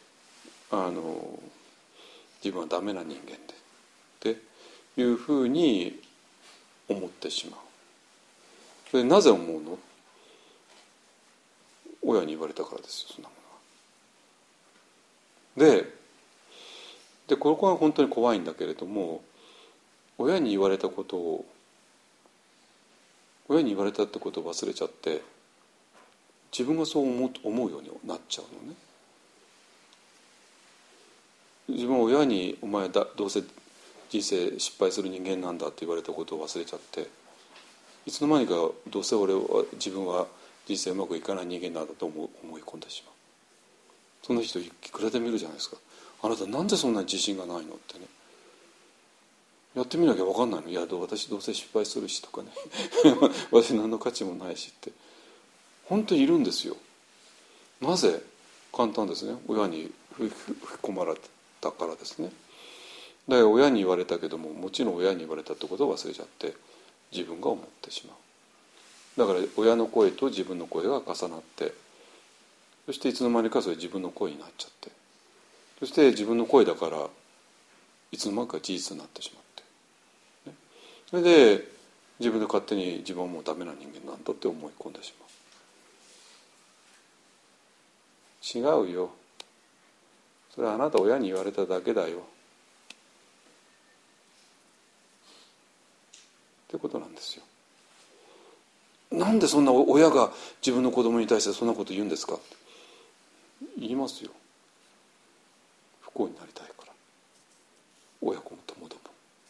S1: 自分はダメな人間でっていうふうに思ってしまう。それなぜ思うの？親に言われたからですよ、そんなものは。でここが本当に怖いんだけれども、親に言われたってことを忘れちゃって、自分がそう思うようになっちゃうのね。自分は親にお前どうせ人生失敗する人間なんだって言われたことを忘れちゃって、いつの間にかどうせ自分は人生うまくいかない人間なんだと思い込んでしまう。そんな人いくらでもいるじゃないですか。あなたなんでそんなに自信がないのってね。やってみなきゃ分かんないの。いや私どうせ失敗するしとかね私何の価値もないしって本当にいるんですよ。なぜ？簡単ですね。親に吹き込まれたからですね。だから親に言われたけども、もちろん親に言われたってことを忘れちゃって自分が思ってしまう。だから親の声と自分の声が重なって、そしていつの間にかそれ自分の声になっちゃって、そして自分の声だからいつの間にか事実になってしまって、ね、それで自分で勝手に自分はもうダメな人間なんだって思い込んでしまう。違うよ。それはあなた親に言われただけだよってことなんですよ。なんでそんな親が自分の子供に対してそんなこと言うんですか？言いますよ。不幸になりたいから。親子も友ども、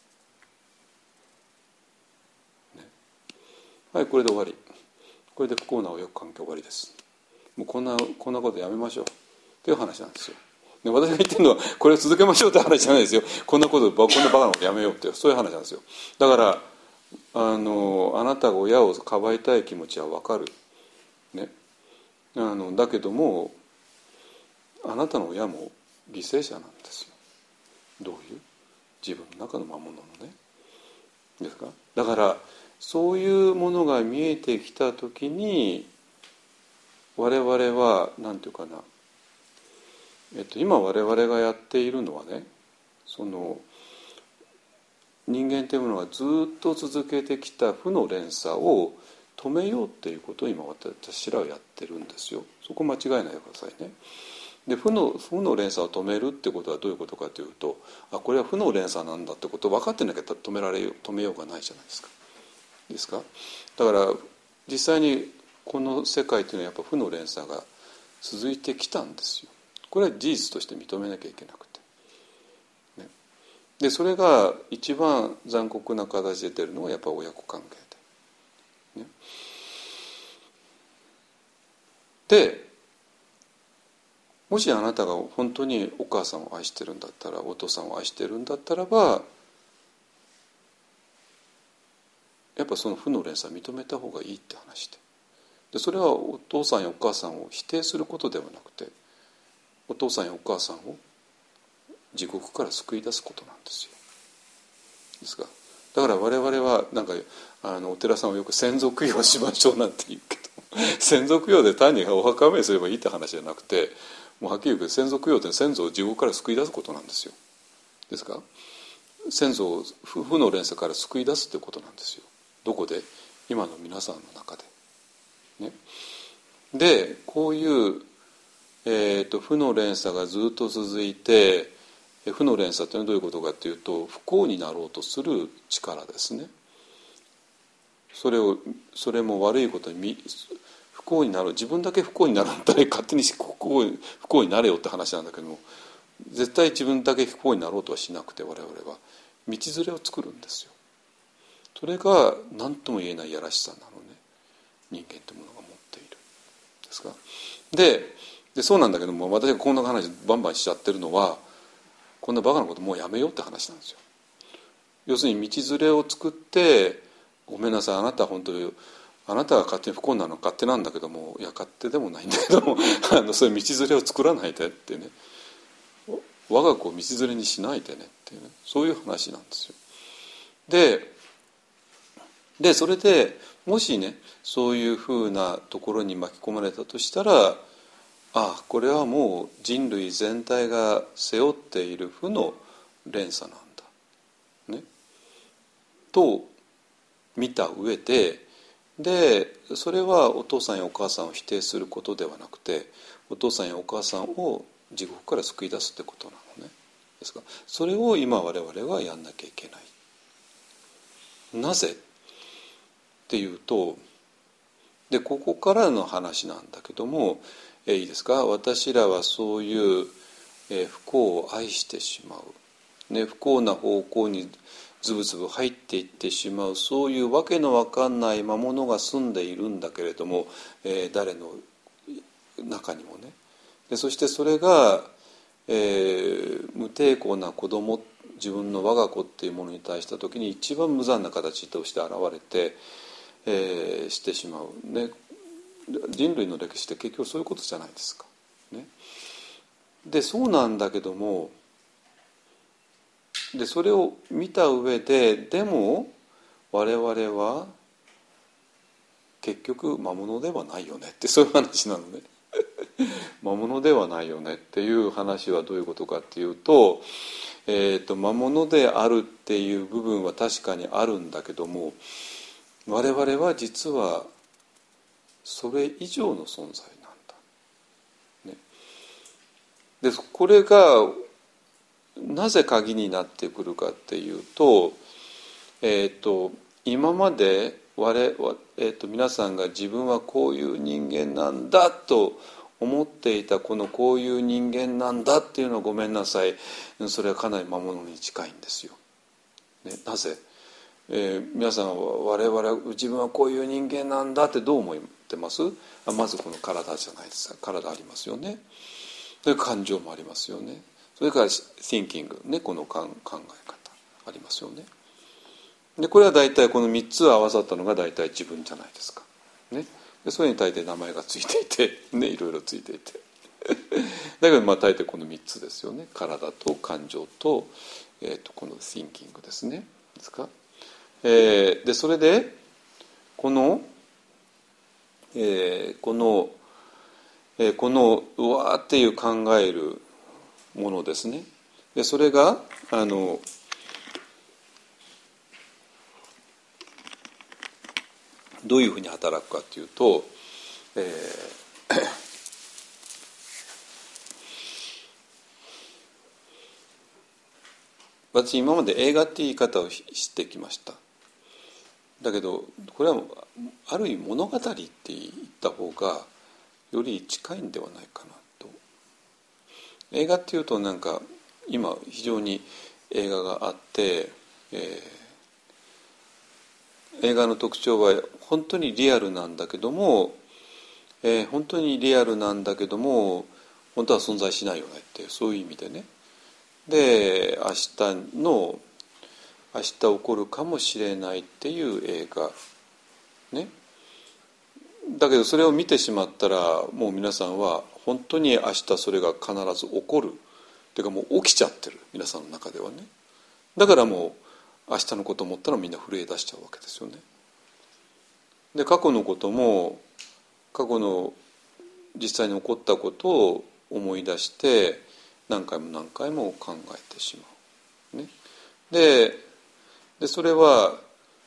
S1: ね、はい、これで終わり。これで不幸な親子関係終わりです。もうこんなことやめましょうっていう話なんですよ。で私が言ってるのはこれを続けましょうって話じゃないですよ。こんなバカなことやめようってそういう話なんですよ。だからあなたが親をかばいたい気持ちは分かる、ね、だけどもあなたの親も犠牲者なんですよ。どういう自分の中の魔物のねですか。だからそういうものが見えてきたときに我々は何て言うかな、今我々がやっているのはね、その人間というものがずっと続けてきた負の連鎖を止めようっていうことを今私らはやってるんですよ。そこ間違えないでくださいね。で負の連鎖を止めるってことはどういうことかというと、これは負の連鎖なんだってことを分かってなきゃ止めようがないじゃないですか。ですか。だから実際にこの世界というのはやっぱ負の連鎖が続いてきたんですよ。これは事実として認めなきゃいけなくて、ね、でそれが一番残酷な形で出るのはやっぱり親子関係で、ね、でもしあなたが本当にお母さんを愛してるんだったら、お父さんを愛してるんだったらば、やっぱその負の連鎖を認めた方がいいって話で、それはお父さんやお母さんを否定することではなくて、お父さんやお母さんを地獄から救い出すことなんですよ。ですが、だから我々はなんかお寺さんはよく先祖供養しましょうなんて言うけど先祖供養で単にお墓参りすればいいって話じゃなくて、もうはっきり言うけど先祖供養って先祖を地獄から救い出すことなんですよ。ですか、先祖を負の連鎖から救い出すってことなんですよ。どこで？今の皆さんの中で、ね、でこういう負の連鎖がずっと続いて、負の連鎖というのはどういうことかというと、不幸になろうとする力ですね。それも悪いことに不幸になる、自分だけ不幸になるんだったら勝手に不幸になれよって話なんだけども、絶対自分だけ不幸になろうとはしなくて、我々は道連れを作るんですよ。それが何とも言えないやらしさなのね、人間というものが持っているですか。でそうなんだけども、私がこんな話バンバンしちゃってるのは、こんなバカなこともうやめようって話なんですよ。要するに道連れを作って、ごめんなさい、あなたは本当にあなたが勝手に不幸なのは勝手なんだけども、いや勝手でもないんだけどもそういう道連れを作らないでってね、 我が子を道連れにしないでねっていうね、そういう話なんですよ。でそれでもしねそういうふうなところに巻き込まれたとしたら、これはもう人類全体が背負っている負の連鎖なんだ、ね、と見た上でそれはお父さんやお母さんを否定することではなくて、お父さんやお母さんを地獄から救い出すってことなのね。ですからそれを今我々はやんなきゃいけない。なぜっていうと、でここからの話なんだけども、いいですか、私らはそういう、不幸を愛してしまう、ね、不幸な方向にズブズブ入っていってしまう、そういうわけのわかんない魔物が住んでいるんだけれども、誰の中にもね。でそしてそれが、無抵抗な子供、自分の我が子っていうものに対した時に一番無残な形として現れて、してしまう、ね、人類の歴史って結局そういうことじゃないですか、ね、でそうなんだけども、でそれを見た上でも我々は結局魔物ではないよねって、そういう話なのね魔物ではないよねっていう話はどういうことかっていうと、魔物であるっていう部分は確かにあるんだけども、我々は実はそれ以上の存在なんだ、ね、でこれがなぜ鍵になってくるかっていうと、今まで皆さんが自分はこういう人間なんだと思っていたこういう人間なんだっていうのはごめんなさい、それはかなり魔物に近いんですよ、ね、なぜ皆さんは我々自分はこういう人間なんだってどう思ってます？まずこの体じゃないですか。体ありますよね。それから感情もありますよね。それから thinking、ね、この考え方ありますよね。でこれは大体この3つ合わさったのが大体自分じゃないですか、ね、でそれに大抵名前がついていて、ね、いろいろついていてだけど大抵この3つですよね。体と感情と、この thinking ですね。ですか。でそれでこのうわーっていう考えるものですね。でそれがどういうふうに働くかというと、私今まで映画って言い方をしてきました。だけどこれはある意味物語って言った方がより近いんではないかなと。映画っていうとなんか今非常に映画があって、映画の特徴は本当にリアルなんだけども、本当にリアルなんだけども本当は存在しないよねっていう、そういう意味でね。で明日起こるかもしれないっていう映画ね。だけどそれを見てしまったらもう皆さんは本当に明日それが必ず起こるっていうか、もう起きちゃってる皆さんの中ではね。だからもう明日のこと思ったらみんな震え出しちゃうわけですよね。で過去のことも過去の実際に起こったことを思い出して何回も何回も考えてしまう、ね、でそれは、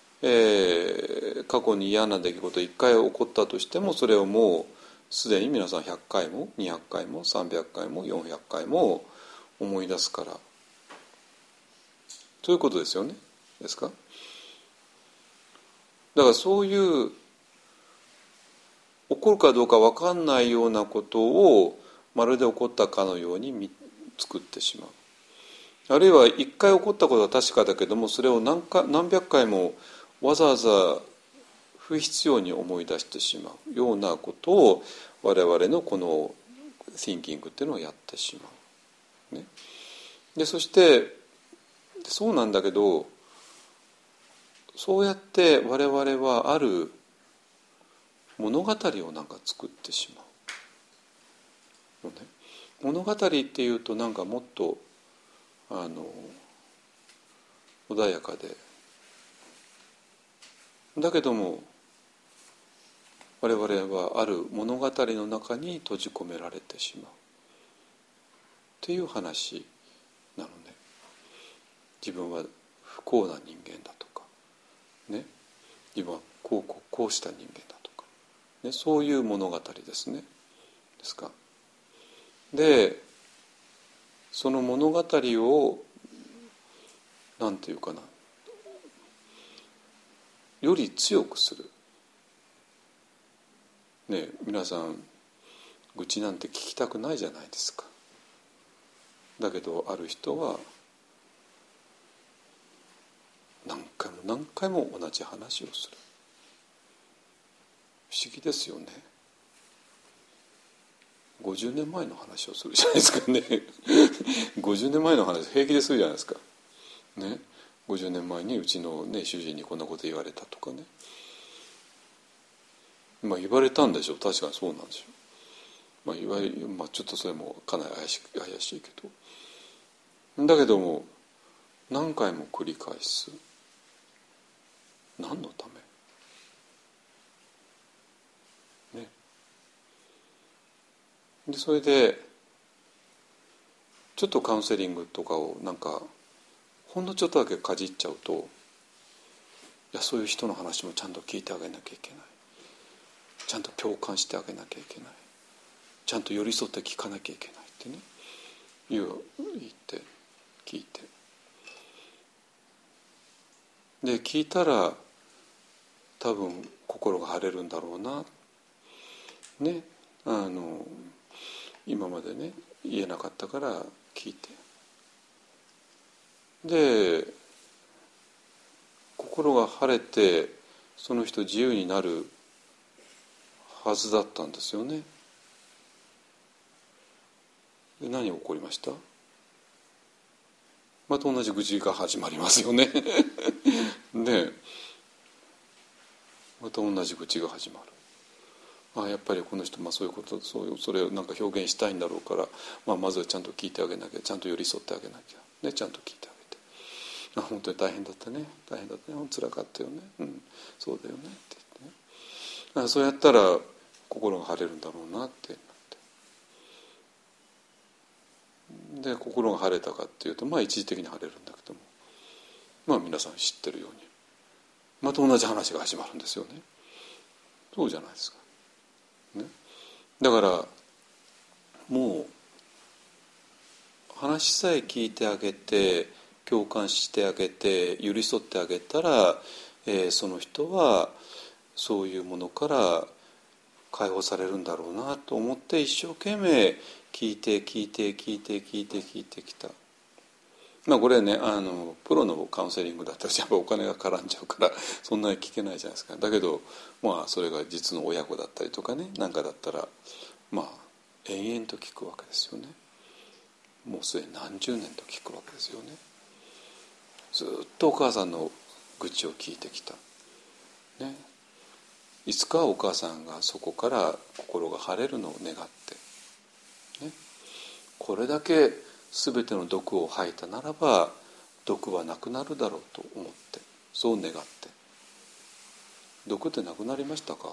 S1: 過去に嫌な出来事1回起こったとしてもそれをもうすでに皆さん100回も200回も300回も400回も思い出すからということですよね。ですか。だからそういう起こるかどうか分かんないようなことをまるで起こったかのように作ってしまう。あるいは一回起こったことは確かだけどもそれを何百回もわざわざ不必要に思い出してしまうようなことを我々のこの thinking っていうのをやってしまう、ね、でそしてそうなんだけどそうやって我々はある物語をなんか作ってしまうのね。物語っていうとなんかもっと穏やかで、だけども我々はある物語の中に閉じ込められてしまうっていう話なのね。自分は不幸な人間だとかね、自分はこうした人間だとか、ね、そういう物語ですね。ですか。でその物語をなんていうかな、より強くする、ね、皆さん愚痴なんて聞きたくないじゃないですか。だけどある人は何回も何回も同じ話をする。不思議ですよね。50年前の話をするじゃないですかね50年前の話平気でするじゃないですかね。50年前にうちの、ね、主人にこんなこと言われたとかね、言われたんでしょう。確かにそうなんでしょう。ちょっとそれもかなり怪しいけど、だけども何回も繰り返す。何のためね。でそれでちょっとカウンセリングとかをほんのちょっとだけかじっちゃうと、いやそういう人の話もちゃんと聞いてあげなきゃいけない、ちゃんと共感してあげなきゃいけない、ちゃんと寄り添って聞かなきゃいけないってね言って聞いて、で聞いたら多分心が晴れるんだろうなね。今までね言えなかったから聞いて、で心が晴れてその人自由になるはずだったんですよね。で何が起こりました？また同じ愚痴が始まりますよねでまた同じ愚痴が始まる。やっぱりこの人、そういうことそれを表現したいんだろうから、まずはちゃんと聞いてあげなきゃ、ちゃんと寄り添ってあげなきゃ、ね、ちゃんと聞いてあげて、本当に大変だったね辛かったよね、そうだよねって言ってね、そうやったら心が晴れるんだろうなってなって、で心が晴れたかっていうと一時的に晴れるんだけども、皆さん知ってるようにまた同じ話が始まるんですよね。そうじゃないですか、ね、だからもう話さえ聞いてあげて共感してあげて寄り添ってあげたら、その人はそういうものから解放されるんだろうなと思って一生懸命聞いてきた。これねプロのカウンセリングだったらやっぱお金が絡んじゃうからそんなに聞けないじゃないですか。だけどそれが実の親子だったりとかねだったら延々と聞くわけですよね。もうすでに何十年と聞くわけですよね。ずっとお母さんの愚痴を聞いてきた、ね、いつかお母さんがそこから心が晴れるのを願って、ね、これだけ全ての毒を吐いたならば毒はなくなるだろうと思ってそう願って、毒ってなくなりましたか？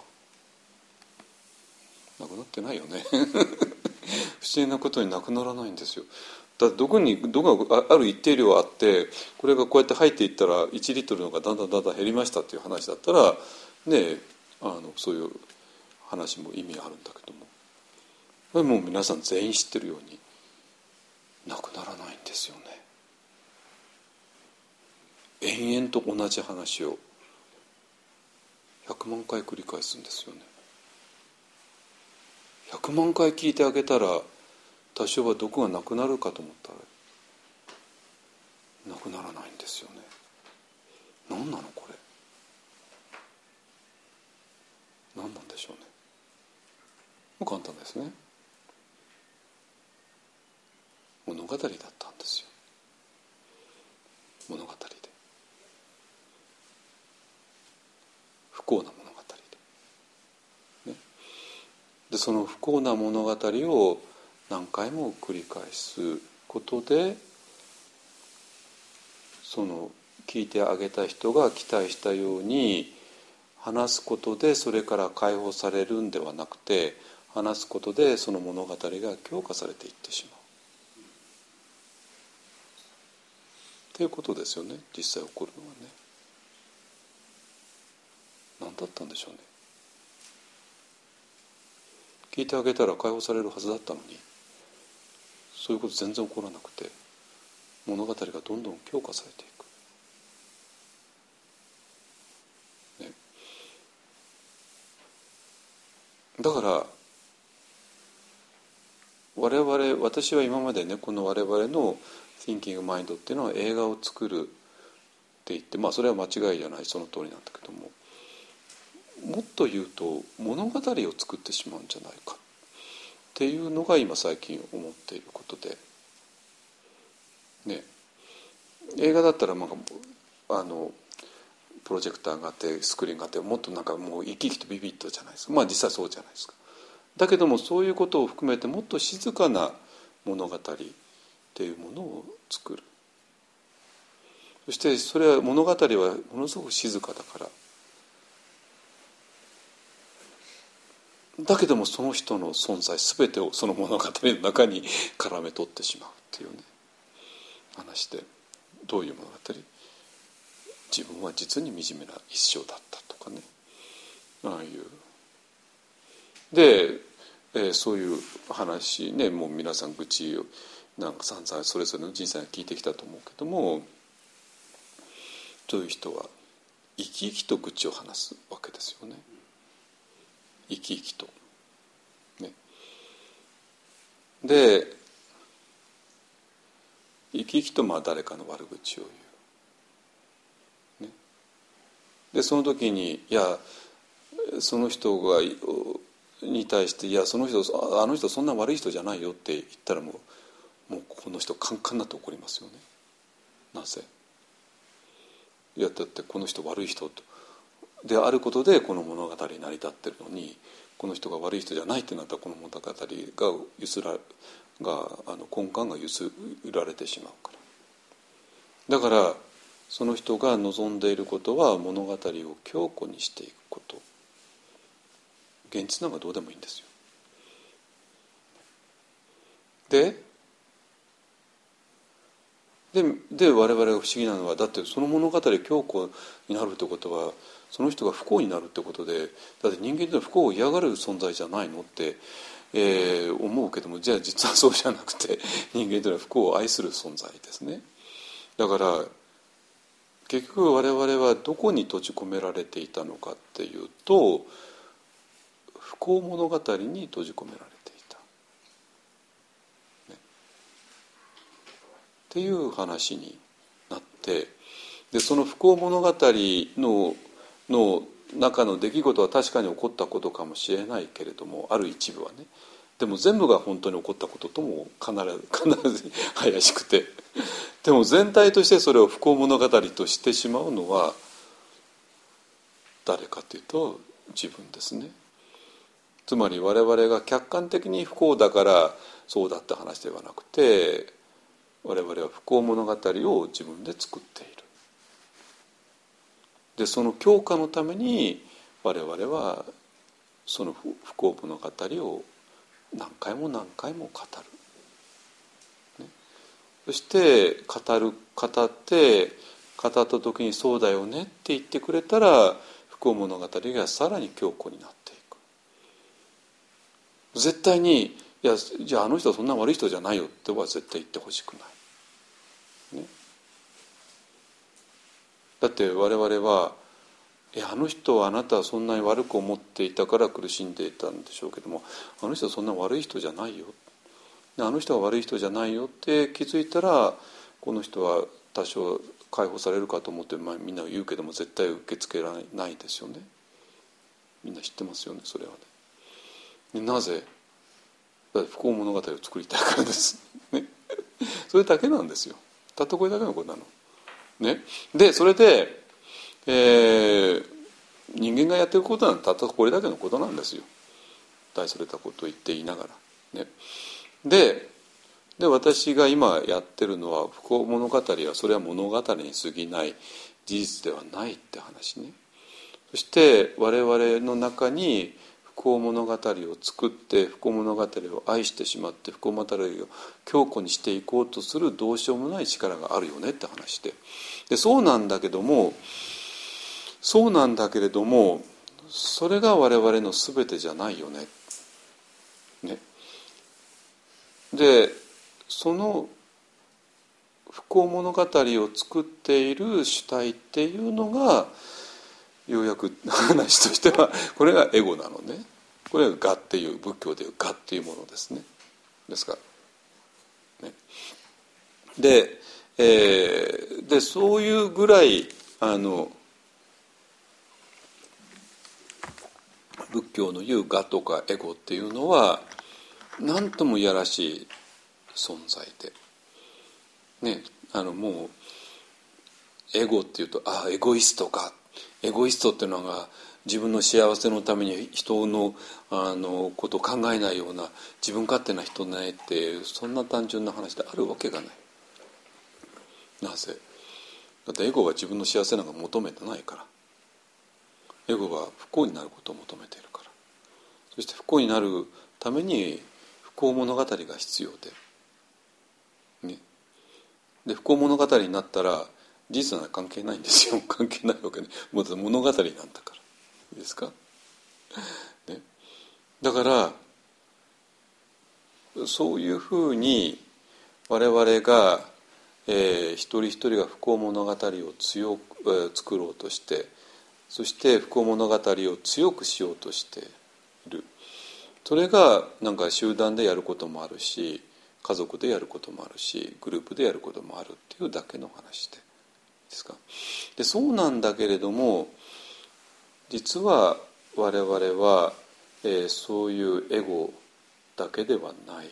S1: なくなってないよね不思議なことになくならないんですよ。だって毒がある一定量あってこれがこうやって入っていったら1リットルのがだんだん減りましたっていう話だったらねそういう話も意味あるんだけども、これもう皆さん全員知ってるようになくならないんですよね。延々と同じ話を100万回繰り返すんですよね。100万回聞いてあげたら多少は毒がなくなるかと思ったらなくならないんですよね。何なのこれ、何なんでしょうね。もう簡単ですね。物語だったんですよ。物語で不幸な物語で、ね、でその不幸な物語を何回も繰り返すことでその聞いてあげた人が期待したように話すことでそれから解放されるんではなくて、話すことでその物語が強化されていってしまうっていうことですよね。実際起こるのはね。何だったんでしょうね。聞いてあげたら解放されるはずだったのに、そういうこと全然起こらなくて、物語がどんどん強化されていく、ね、だから私は今までね、この我々の Thinking Mind っていうのは映画を作るって言って、それは間違いじゃない、その通りなんだけども、もっと言うと物語を作ってしまうんじゃないかっていうのが今最近思っていることで、ね、映画だったらプロジェクターがあってスクリーンがあって、もっともう生き生きとビビッとじゃないですか。実際そうじゃないですか。だけどもそういうことを含めてもっと静かな物語っていうものを作る。そしてそれは物語はものすごく静かだから、だけどもその人の存在全てをその物語の中に絡め取ってしまうっていうね話で、どういう物語、自分は実に惨めな一生だったとかね、ああいうで、そういう話ね、もう皆さん愚痴を散々それぞれの人生が聞いてきたと思うけども、そういう人は生き生きと愚痴を話すわけですよね。生き生きと、ね、で生き生きと誰かの悪口を言う、ね、でその時にその人に対してあの人そんな悪い人じゃないよって言ったらもうこの人カンカンなと怒りますよね。なぜ？だってこの人悪い人であることでこの物語に成り立ってるのに、この人が悪い人じゃないってなったらこの物語が根幹が揺られてしまうから。だからその人が望んでいることは物語を強固にしていくこと。現実なんかどうでもいいんですよ。で我々が不思議なのは、だってその物語強固になるってことはその人が不幸になるってことで、だって人間というのは不幸を嫌がる存在じゃないのって、思うけども、じゃあ実はそうじゃなくて人間というのは不幸を愛する存在ですね。だから結局我々はどこに閉じ込められていたのかっていうと、不幸物語に閉じ込められていた、ね、っていう話になって、でその不幸物語の中の出来事は確かに起こったことかもしれないけれども、ある一部はね、でも全部が本当に起こったこととも必ず怪しくて、でも全体としてそれを不幸物語としてしまうのは誰かというと自分ですね。つまり我々が客観的に不幸だからそうだって話ではなくて、我々は不幸物語を自分で作っている。でその強化のために我々はその不幸物語を何回も何回も語る、ね、そして語った時にそうだよねって言ってくれたら、不幸物語がさらに強固になっていく。絶対にじゃああの人はそんな悪い人じゃないよっては絶対言ってほしくない、ね、だって我々はあの人はあなたはそんなに悪く思っていたから苦しんでいたんでしょうけども、あの人はそんな悪い人じゃないよ、あの人は悪い人じゃないよって気づいたら、この人は多少解放されるかと思って、みんな言うけども絶対受け付けられないですよね。みんな知ってますよね、それはね。なぜ？だって不幸物語を作りたいからです、ね、それだけなんですよ。たったこれだけのことなの、ね、でそれで、人間がやっていくことはたったこれだけのことなんですよ。大それたことを言っていながら、ね、でで私が今やってるのは不幸物語はそれは物語に過ぎない事実ではないって話ね。そして我々の中に不幸物語を作って不幸物語を愛してしまって不幸物語を強固にしていこうとするどうしようもない力があるよねって話で、そうなんだけれどもそれが我々の全てじゃないよね。でその不幸物語を作っている主体っていうのがようやく話としてはこれがエゴなのね。これが我っていう仏教でいう我っていうものですね。ですから、ね、でそういうぐらい仏教の言う我とかエゴっていうのは何ともいやらしい存在で、ね、もうエゴっていうとエゴイストか、エゴイストっていうのが自分の幸せのために人のことを考えないような自分勝手な人ねってそんな単純な話であるわけがない。なぜ？だってエゴは自分の幸せなんか求めてないから。エゴは不幸になることを求めているから。そして不幸になるために不幸物語が必要で、で不幸物語になったら事実は関係ないんですよ。関係ないわけね。もう物語なんだから。いいですか、ね、だからそういうふうに我々が、一人一人が不幸物語を強く、作ろうとして、そして不幸物語を強くしようとしている。それがなんか集団でやることもあるし、家族でやることもあるし、グループでやることもあるっていうだけの話ですか。でそうなんだけれども、実は我々は、そういうエゴだけではない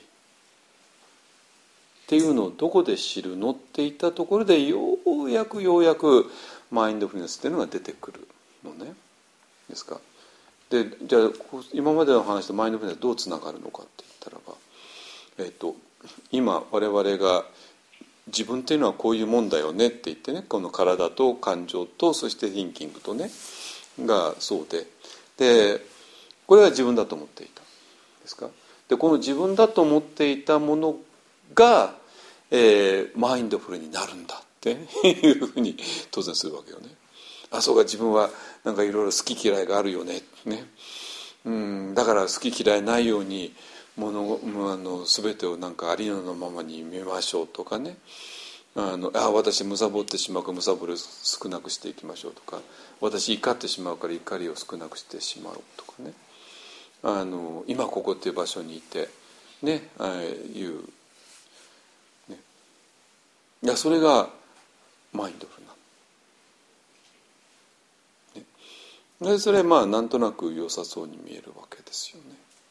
S1: っていうのをどこで知るのっていったところでようやくマインドフルネスっていうのが出てくるのね。ですか。でじゃあ今までの話とマインドフルネスどうつながるのかって言ったらば、今我々が自分っていうのはこういうもんだよねって言ってね、この体と感情とそしてシンキングとねがそうでこれは自分だと思っていたですか。でこの自分だと思っていたものが、マインドフルになるんだっていうふうに当然するわけよね。そうか、自分はなんかいろいろ好き嫌いがあるよね、だから好き嫌いないように全てをなんかありのままに見ましょうとかね、私むさぼってしまうからむさぼりを少なくしていきましょうとか、私怒ってしまうから怒りを少なくしてしまうとかね、今ここっていう場所にいてね、いうね、いやそれがマインドフルな、でそれなんとなく良さそうに見えるわけですよ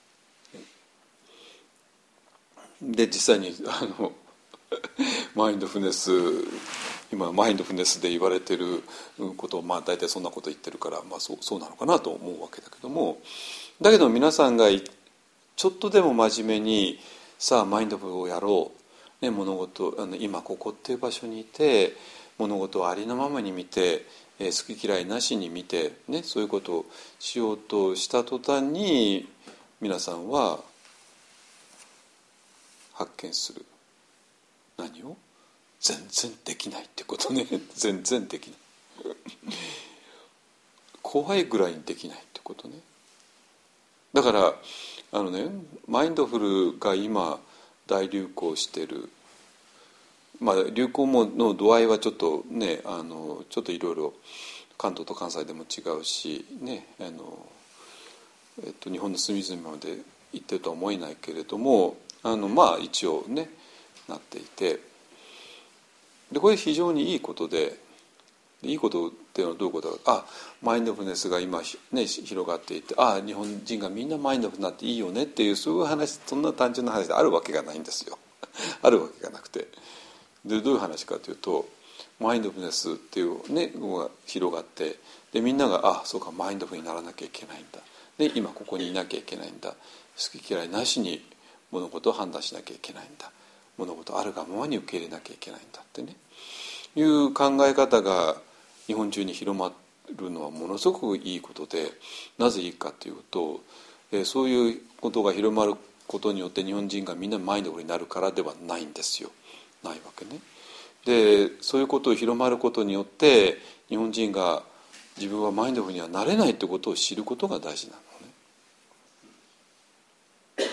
S1: ね。で実際にマインドフルネス、今マインドフルネスで言われてることを大体そんなこと言ってるから、そうなのかなと思うわけだけども、だけど皆さんがちょっとでも真面目にさあマインドフルをやろう、物事今ここっていう場所にいて物事をありのままに見て、好き嫌いなしに見て、そういうことをしようとした途端に皆さんは発見する。何を？全然できないってことね。全然できない怖いぐらいにできないってことね。だからマインドフルが今大流行してる、流行の度合いはちょっとねちょっといろいろ関東と関西でも違うしね、日本の隅々まで行ってるとは思えないけれども一応ねなっていて、でこれ非常にいいことで、いいことっていうのはどういうことか、マインドフルネスが今、広がっていて、日本人がみんなマインドフルになっていいよねっていうそういう話、そんな単純な話であるわけがないんですよあるわけがなくて、でどういう話かというと、マインドフルネスっていうのが広がって、でみんながそうかマインドフルにならなきゃいけないんだ、で今ここにいなきゃいけないんだ、好き嫌いなしに物事を判断しなきゃいけないんだ、 物事あるがままに受け入れなきゃいけないんだってねいう考え方が日本中に広まるのはものすごくいいことで、なぜいいかというと、そういうことが広まることによって日本人がみんなマインドフルになるからではないんですよ。ないわけね。でそういうことを広まることによって日本人が自分はマインドフルにはなれないということを知ることが大事なのね。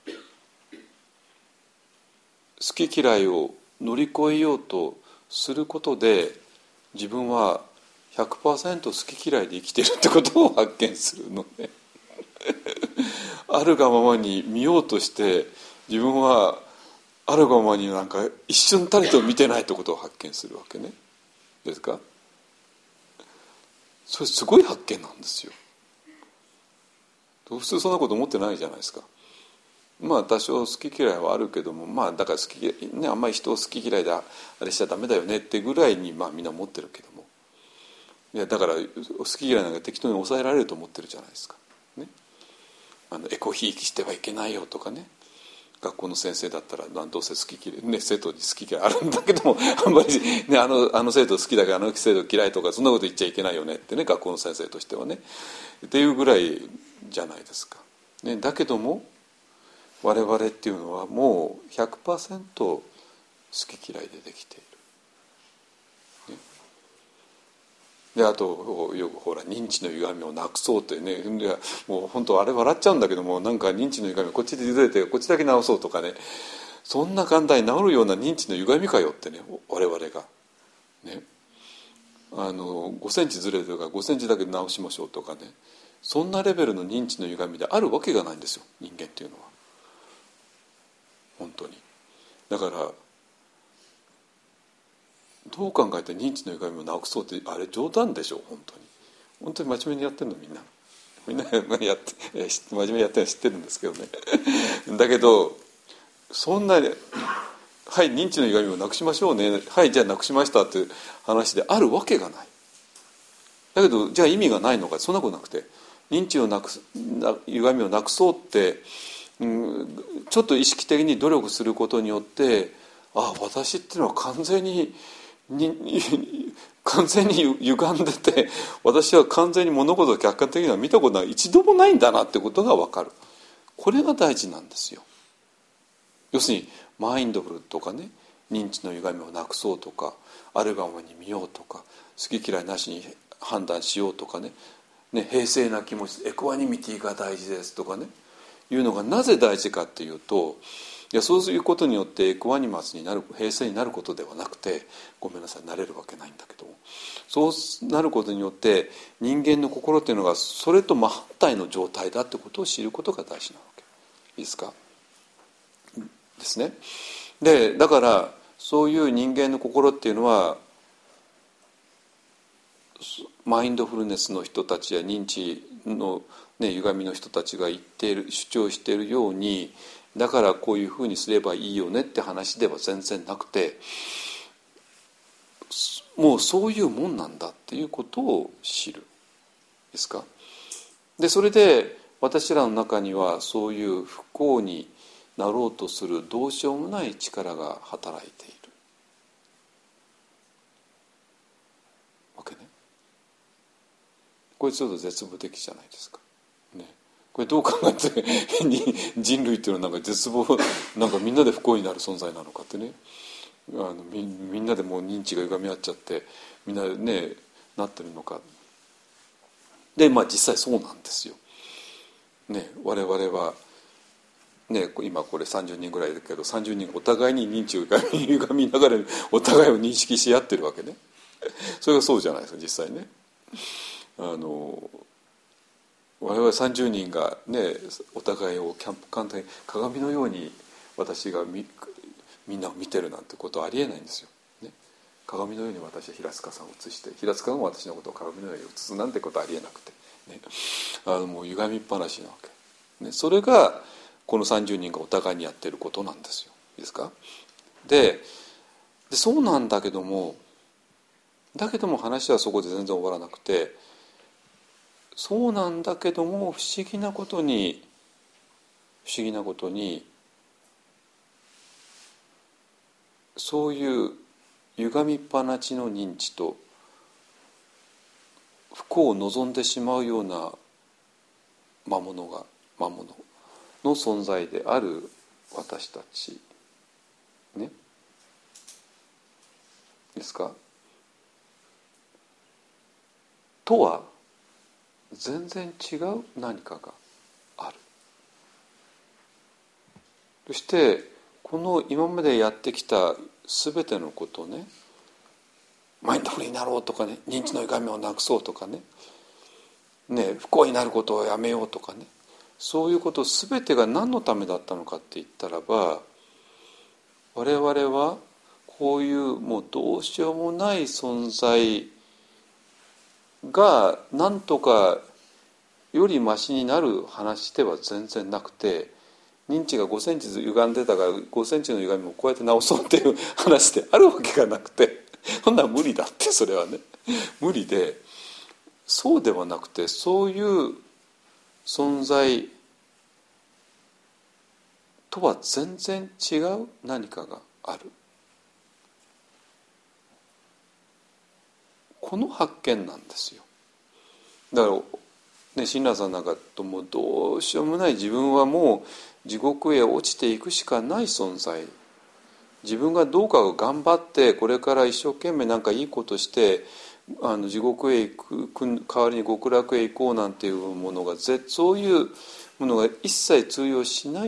S1: 好き嫌いを乗り越えようとすることで自分は 100% 好き嫌いで生きているってことを発見するのねあるがままに見ようとして自分はあるがままになんか一瞬たりと見てないってことを発見するわけね。ですか？それすごい発見なんですよ。普通そんなこと思ってないじゃないですか。まあ多少好き嫌いはあるけども、まあだから好き嫌いね、あんまり人を好き嫌いであれしちゃダメだよねってぐらいにまあみんな思ってるけども、いやだから好き嫌いなんか適当に抑えられると思ってるじゃないですか。ね、エコひいきしてはいけないよとかね。学校の先生だったらどうせ好き嫌い、ね、生徒に好き嫌いあるんだけどもあんまり、ね、あの生徒好きだけどあの生徒嫌いとかそんなこと言っちゃいけないよねってね、学校の先生としてはねっていうぐらいじゃないですか、ね、だけども我々っていうのはもう 100% 好き嫌いでできている、ね、であとよくほら認知の歪みをなくそうってね、もう本当あれ笑っちゃうんだけども、なんか認知の歪みこっちでずれてこっちだけ直そうとかね、そんな簡単に治るような認知の歪みかよってね、我々がね、5センチずれてるから5センチだけ直しましょうとかね、そんなレベルの認知の歪みであるわけがないんですよ、人間っていうのは。本当にだからどう考えて認知の歪みをなくそうってあれ冗談でしょ。本当に真面目にやってるの、みんなやって真面目にやってるの知ってるんですけどねだけどそんなにはい認知の歪みをなくしましょうね、はいじゃあなくしましたっていう話であるわけがない。だけどじゃあ意味がないのか、そんなことなくて、認知をなくす歪みをなくそうって、ちょっと意識的に努力することによって、私っていうのは完全に歪んでて、私は完全に物事を客観的には見たことが一度もないんだなってことが分かる。これが大事なんですよ。要するにマインドフルとかね、認知の歪みをなくそうとか、あるがままに見ようとか、好き嫌いなしに判断しようとかね、平静な気持ち、エクアニミティが大事ですとかね、いうのがなぜ大事かっていうと、いやそういうことによってエクアニマスになる、平静になることではなくて、ごめんなさい、なれるわけないんだけども、そうなることによって人間の心っていうのがそれと真反対の状態だってことを知ることが大事なわけ。いいですか？ですね。でだからそういう人間の心っていうのはマインドフルネスの人たちや認知の、歪みの人たちが言っている主張しているように、だからこういうふうにすればいいよねって話では全然なくて、もうそういうもんなんだっていうことを知るですか。でそれで私らの中にはそういう不幸になろうとするどうしようもない力が働いているわけね。これちょっと絶望的じゃないですか、ね、これどう考えて人類っていうのはなんか絶望、なんかみんなで不幸になる存在なのかってね、みんなでもう認知が歪み合っちゃってみんなねなってるのか。で実際そうなんですよ、ね、我々はね、今これ30人ぐらいいるけど30人お互いに認知を歪みながらお互いを認識し合ってるわけね。それがそうじゃないですか実際ね。我々30人がねお互いを簡単に鏡のように私がみんなを見てるなんてことはありえないんですよ、ね、鏡のように私は平塚さんを映して平塚が私のことを鏡のように映すなんてことはありえなくて、ね、もう歪みっぱなしなわけ、ね、それがこの30人がお互いにやってることなんですよ。いいですか？でそうなんだけども話はそこで全然終わらなくて、そうなんだけども不思議なことにそういう歪みっぱなしの認知と不幸を望んでしまうような魔物の存在である私たちね、ですかとは全然違う何かがある。そしてこの今までやってきた全てのことをね、マインドフルになろうとかね、認知の歪みをなくそうとかね、不幸になることをやめようとかね、そういうこと全てが何のためだったのかって言ったらば、我々はこういうもうどうしようもない存在が何とかよりマシになる話では全然なくて、認知が5センチ歪んでたから5センチの歪みをこうやって直そうっていう話であるわけがなくて、そんな無理だって、それはね無理で、そうではなくて、そういう存在とは全然違う何かがある。この発見なんですよ。だからね、親鸞さんなんかともどうしようもない、自分はもう地獄へ落ちていくしかない存在、自分がどうか頑張ってこれから一生懸命なんかいいことして地獄へ行く代わりに極楽へ行こうなんていうものが、そういうものが一切通用しない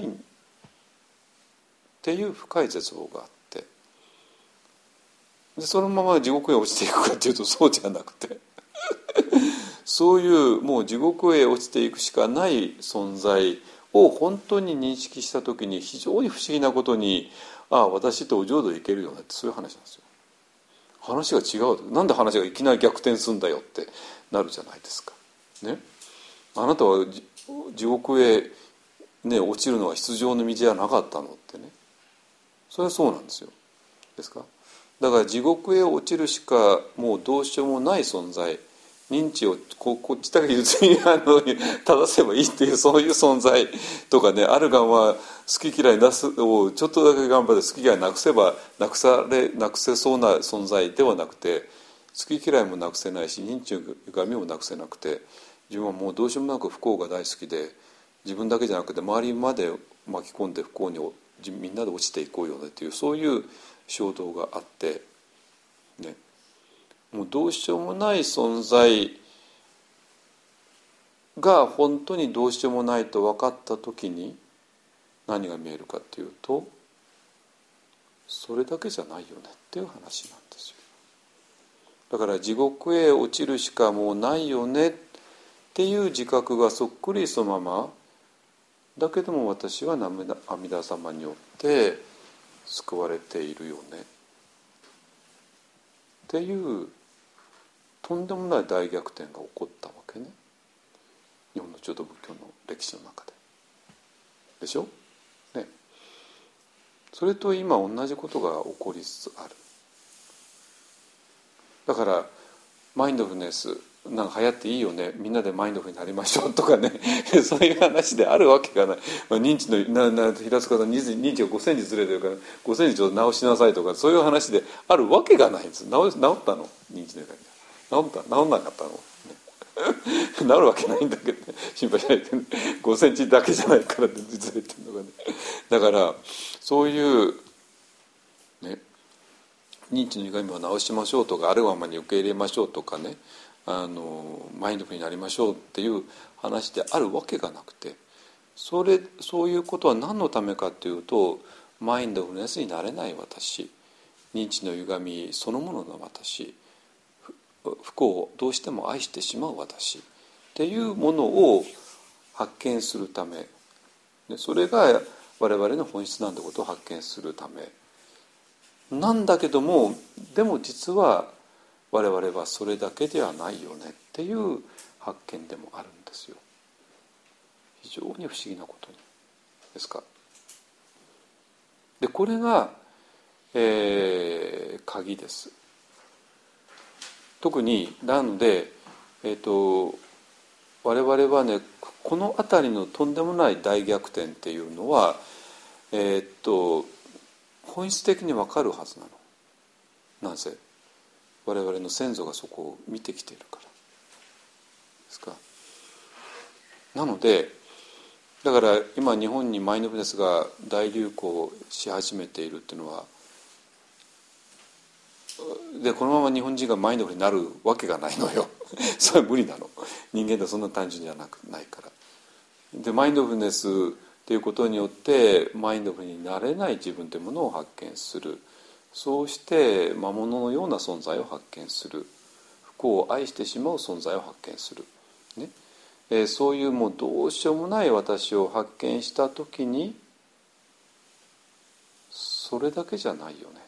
S1: っていう深い絶望があって、でそのまま地獄へ落ちていくかっていうとそうじゃなくてそういうもう地獄へ落ちていくしかない存在を本当に認識した時に、非常に不思議なことに、私とお浄土へ行けるよねって、そういう話なんですよ。話が違う。なんで話がいきなり逆転するんだよってなるじゃないですか。ね、あなたは地獄へ、落ちるのは必要の道じゃなかったのってね。それはそうなんですよ。ですか。だから地獄へ落ちるしかもうどうしようもない存在、認知をこっちだけ譲り正せばいいっていう、そういう存在とかね、あるがま好き嫌いなすをちょっとだけ頑張って好き嫌いなくせばなくせそうな存在ではなくて、好き嫌いもなくせないし、認知の歪みもなくせなくて、自分はもうどうしようもなく不幸が大好きで、自分だけじゃなくて周りまで巻き込んで不幸にみんなで落ちていこうよねっていう、そういう衝動があってね、もうどうしようもない存在が本当にどうしようもないと分かった時に何が見えるかっていうと、それだけじゃないよねっていう話なんですよ。だから地獄へ落ちるしかもうないよねっていう自覚がそっくりそのままだけども、私は阿弥陀様によって救われているよねっていうとんでもない大逆転が起こったわけね、日本の浄土仏教の歴史の中で。でしょ、ね、それと今同じことが起こりつつある。だからマインドフルネスなんか流行っていいよね、みんなでマインドフルになりましょうとかねそういう話であるわけがない。認知の平塚さん認知が5センチずれてるから5センチちょっと直しなさいとか、そういう話であるわけがないんです。治ったの認知の歪み治んなかったの治るわけないんだけど、ね、心配しないで、ね、5センチだけじゃないからってずれてるのがね。だからそういうね、認知の歪みを直しましょうとか、あるがままに受け入れましょうとかね、マインドフルになりましょうっていう話であるわけがなくて、そういうことは何のためかっていうと、マインドフルネスになれない私、認知の歪みそのものの私、不幸をどうしても愛してしまう私っていうものを発見するため、それが我々の本質なんてことを発見するためなんだけども、でも実は我々はそれだけではないよねっていう発見でもあるんですよ。非常に不思議なことにですか。でこれが、鍵です。特になので、我々はね、この辺りのとんでもない大逆転っていうのは、本本質的に分かるはずなの。なぜ？我々の先祖がそこを見てきているからですか。なのでだから今日本にマインドフルネスが大流行し始めているっていうのは、でこのまま日本人がマインドフルになるわけがないのよそれは無理なの。人間ってそんな単純じゃないから。でマインドフルネスっていうことによってマインドフルになれない自分というものを発見する。そうして魔物のような存在を発見する。不幸を愛してしまう存在を発見する、ね。そういうもうどうしようもない私を発見したときに、それだけじゃないよね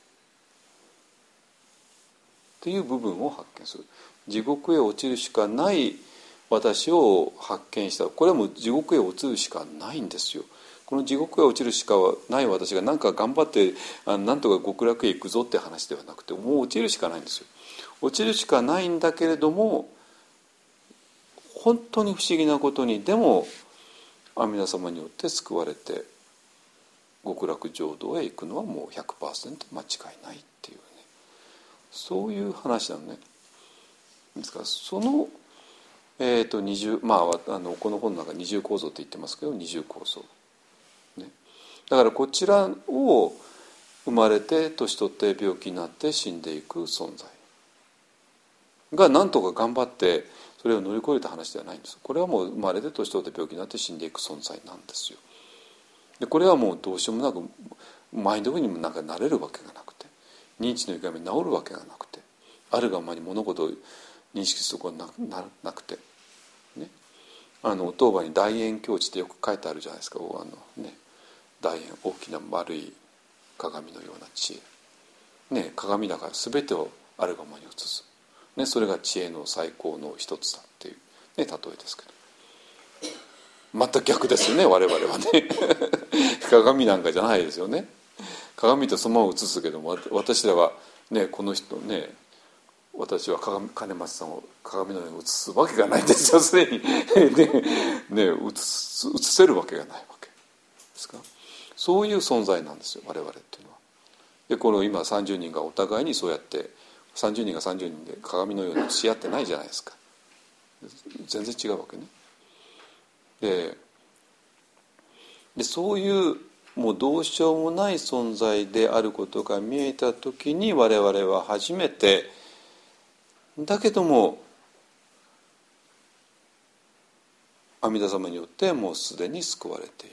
S1: っていう部分を発見する。地獄へ落ちるしかない私を発見した。これはもう地獄へ落ちるしかないんですよ。この地獄へ落ちるしかない私が何か頑張ってなんとか極楽へ行くぞって話ではなくて、もう落ちるしかないんですよ。落ちるしかないんだけれども、本当に不思議なことにでも阿弥陀様によって救われて極楽浄土へ行くのはもう 100% 間違いないっていうね、そういう話なのね。ですからその二重、この本の中に二重構造って言ってますけど、二重構造、ね、だからこちらを生まれて年取って病気になって死んでいく存在が何とか頑張ってそれを乗り越えた話ではないんです。これはもう生まれて年取って病気になって死んでいく存在なんですよ。でこれはもうどうしようもなくマインドフルにもなんかなれるわけがなくて、認知の歪みに治るわけがなくて、あるがままに物事を認識することがなくて、ね、当場に大円境地ってよく書いてあるじゃないですか。大円、大きな丸い鏡のような知恵、ね、鏡だから全てをあるがままに映す、ね、それが知恵の最高の一つだっていう、ね、例えですけど、全く逆ですよね我々はね鏡なんかじゃないですよね。鏡とそのまま映すけども、私らはね、この人ね、私は金松さんを鏡のように映すわけがないんですよ。すでにね、映せるわけがないわけですか。そういう存在なんですよ我々っていうのは。でこの今30人がお互いにそうやって30人が30人で鏡のようにし合ってないじゃないですか。全然違うわけね。でそういうもうどうしようもない存在であることが見えたときに、我々は初めてだけども阿弥陀様によってもうすでに救われている。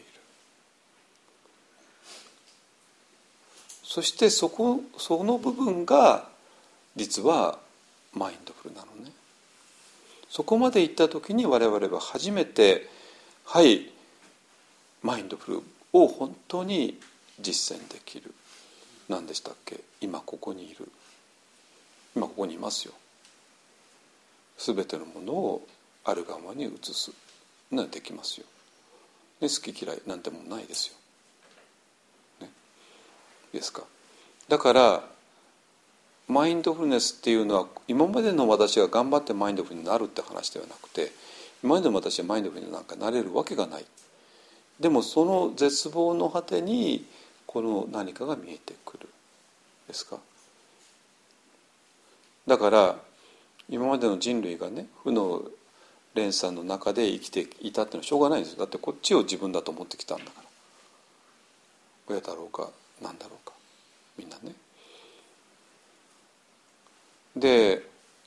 S1: そしてその部分が実はマインドフルなのね。そこまで行った時に我々は初めて、はい、マインドフルを本当に実践できる。何でしたっけ？今ここにいる。今ここにいますよ。すべてのものをあるがままに移すのはできますよ。ね、好き嫌いなんてもないですよ。ね、ですか。だからマインドフルネスっていうのは今までの私が頑張ってマインドフルになるって話ではなくて、今までの私はマインドフルになんかなれるわけがない。でもその絶望の果てにこの何かが見えてくるですか。だから今までの人類がね、負の連鎖の中で生きていたっていうのはしょうがないんですよ。だってこっちを自分だと思ってきたんだから、親だろうか何だろうかみんなね。で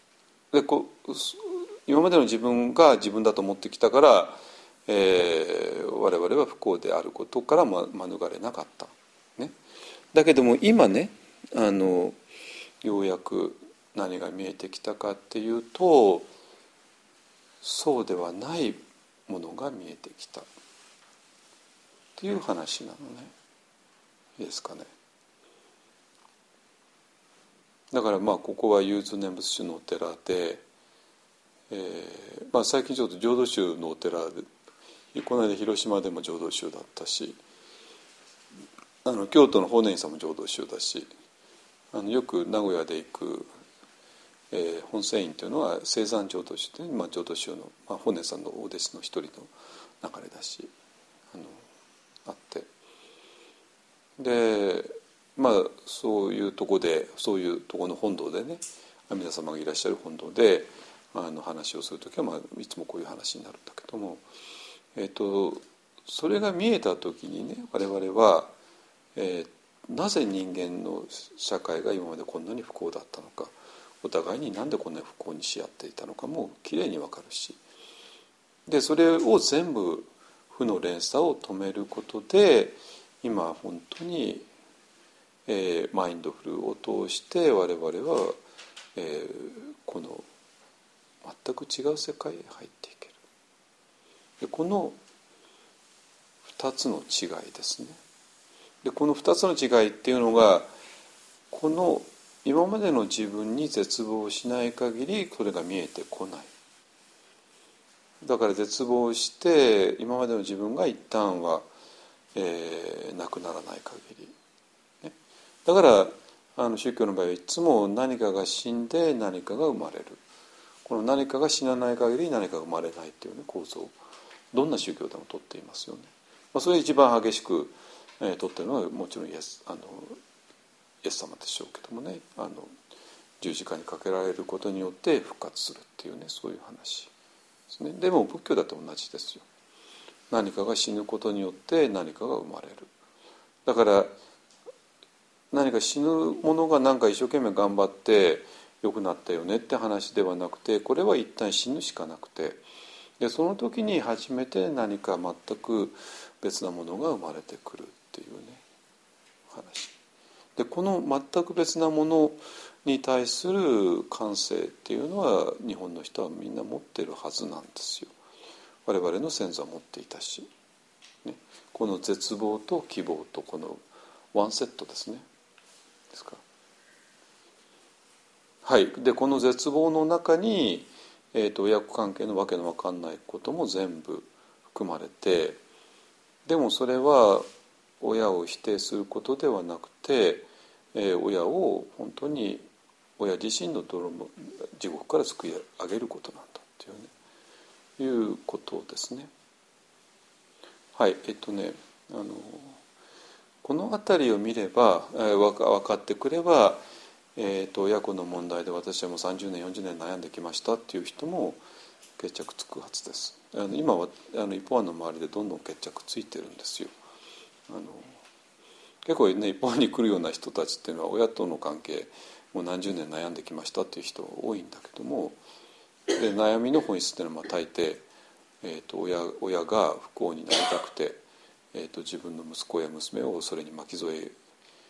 S1: 今までの自分が自分だと思ってきたから、我々は不幸であることから免れなかった、ね、だけども今ね、ようやく何が見えてきたかっていうと、そうではないものが見えてきたっていう話なのね。いいですかね。だからここは融通念仏宗のお寺で、最近ちょっと浄土宗のお寺で、この間広島でも浄土宗だったし、京都の法然院さんも浄土宗だし、よく名古屋で行く、本仙院というのは青山浄土宗という、浄土宗の、法然さんのお弟子の一人の流れだしあって、でそういうとこの本堂でね、阿弥陀様がいらっしゃる本堂で話をするときは、いつもこういう話になるんだけども、それが見えたときにね、我々は、なぜ人間の社会が今までこんなに不幸だったのか、お互いになんでこんなに不幸にし合っていたのかもきれいに分かるし、でそれを全部負の連鎖を止めることで、今本当に、マインドフルを通して我々は、この全く違う世界へ入っていける。でこの2つの違いですね。でこの2つの違いっていうのが、この今までの自分に絶望しない限りそれが見えてこない。だから絶望して今までの自分が一旦は、なくならない限り、ね、だから宗教の場合はいつも何かが死んで何かが生まれる、この何かが死なない限り何かが生まれないっていう、ね、構造をどんな宗教でもとっていますよね。それ一番激しく、とっているのはもちろんイエス様でしょうけどもね、十字架にかけられることによって復活するっていうね、そういう話ですね。でも仏教だって同じですよ。何かが死ぬことによって何かが生まれる。だから何か死ぬものが何か一生懸命頑張って良くなったよねって話ではなくて、これは一旦死ぬしかなくて、でその時に初めて何か全く別なものが生まれてくるっていうね話で、この全く別なものに対する感性っていうのは日本の人はみんな持ってるはずなんですよ。我々の先祖は持っていたし、ね、この絶望と希望とこのワンセットですね。ですか。はい。でこの絶望の中に、親子関係のわけのわかんないことも全部含まれて、でもそれは親を否定することではなくて、親を本当に親自身の地獄から救い上げることなんだっていうことですね。はい。この辺りを見れば、分かってくれば、親子の問題で私はもう30年40年悩んできましたっていう人も決着つくはずです。今は一方案の周りでどんどん決着ついてるんですよ。結構ね、一方案に来るような人たちっていうのは親との関係もう何十年悩んできましたっていう人多いんだけども、で悩みの本質っていうのは大抵、親が不幸になりたくて、自分の息子や娘をそれに巻き添え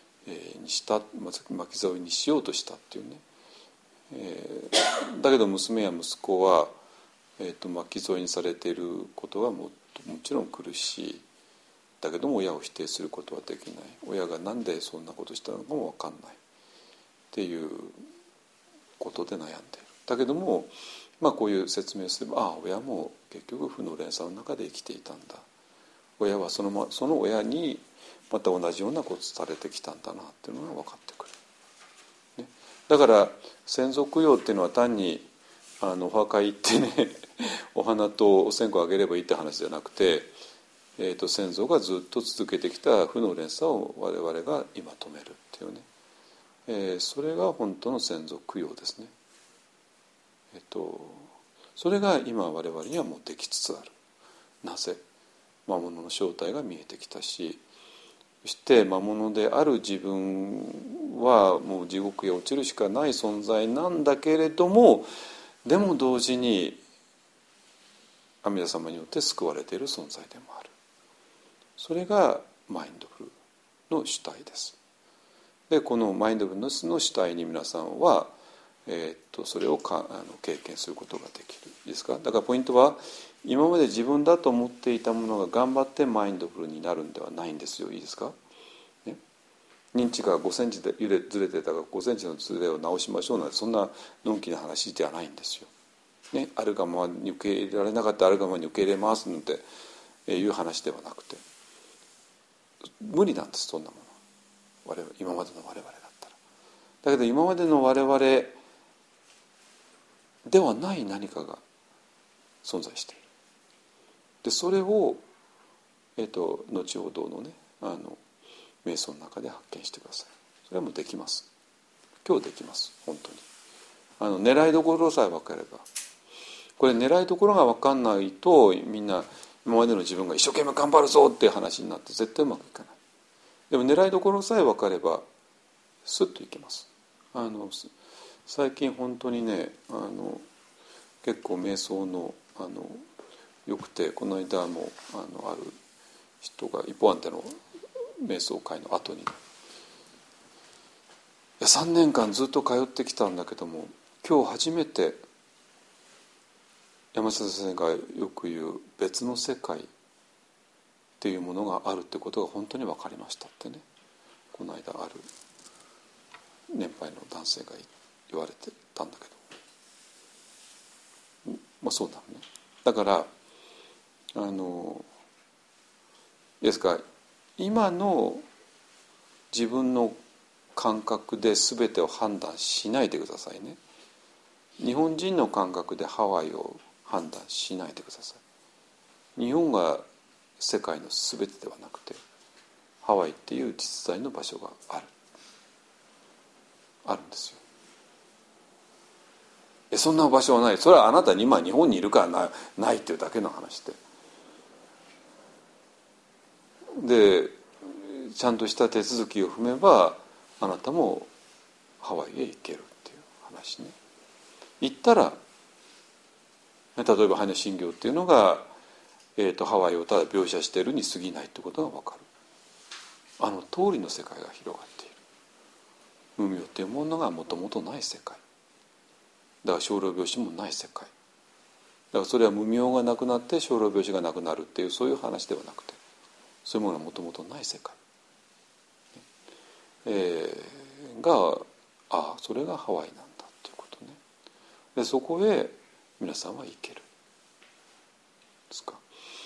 S1: にしようとしたっていうね、だけど娘や息子は、巻き添えにされていることはもちろん苦しい。だけども親を否定することはできない。親がなんでそんなことしたのかも分かんないっていうことで悩んでいる。だけども、こういう説明をすれば、親も結局負の連鎖の中で生きていたんだ。親はその親にまた同じようなことされてきたんだなっていうのが分かってくる、ね、だから先祖供養っていうのは単にお墓行ってねお花とお線香あげればいいって話じゃなくて、先祖がずっと続けてきた負の連鎖を我々が今止めるっていうね、それが本当の先祖供養ですね。それが今我々にはもうできつつある。なぜ？魔物の正体が見えてきたし、そして魔物である自分はもう地獄へ落ちるしかない存在なんだけれども、でも同時に阿弥陀様によって救われている存在でもある。それがマインドフルの主体です。でこのマインドフルネスの主体に皆さんは、それを経験することができる。いいですか？だからポイントは、今まで自分だと思っていたものが頑張ってマインドフルになるんではないんですよ。いいですか？ね、認知が5センチでずれてたから5センチのずれを直しましょうなんて、そんなのんきな話じゃないんですよ。ね、あるがままに受け入れられなかったらあるがままに受け入れますなんていう話ではなくて、無理なんです、そんなもの。今までの我々だったら。だけど今までの我々ではない何かが存在している。でそれを、後ほどのね瞑想の中で発見してください。 それはもうできます。今日できます。本当に狙いどころさえ分かれば。これ狙いどころが分かんないと、みんな今までの自分が一生懸命頑張るぞっていう話になって絶対うまくいかない。でも狙いどころさえ分かればスッといけます。最近本当にね、結構瞑想のよくて、この間もある人が一方安定の瞑想会の後に、いや3年間ずっと通ってきたんだけども、今日初めて山下先生がよく言う別の世界っていうものがあるってことが本当に分かりましたってね、この間ある年配の男性が言われてたんだけど、まあそうだね。だからですから今の自分の感覚で全てを判断しないでくださいね。日本人の感覚でハワイを判断しないでください。日本が世界の全てではなくて、ハワイっていう実在の場所があるんですよ。そんな場所はない。それはあなたに今日本にいるからないっていうだけの話で、ちゃんとした手続きを踏めばあなたもハワイへ行けるっていう話ね。行ったら例えば般若心経っていうのが、ハワイをただ描写しているに過ぎないってことが分かる。通りの世界が広がっている。無明っていうものがもともとない世界だから、生老病死もない世界だから、それは無明がなくなって生老病死がなくなるっていう、そういう話ではなくて、そういうものがもともとない世界、それがハワイなんだっていうことね。でそこへ皆さんは行けるですか。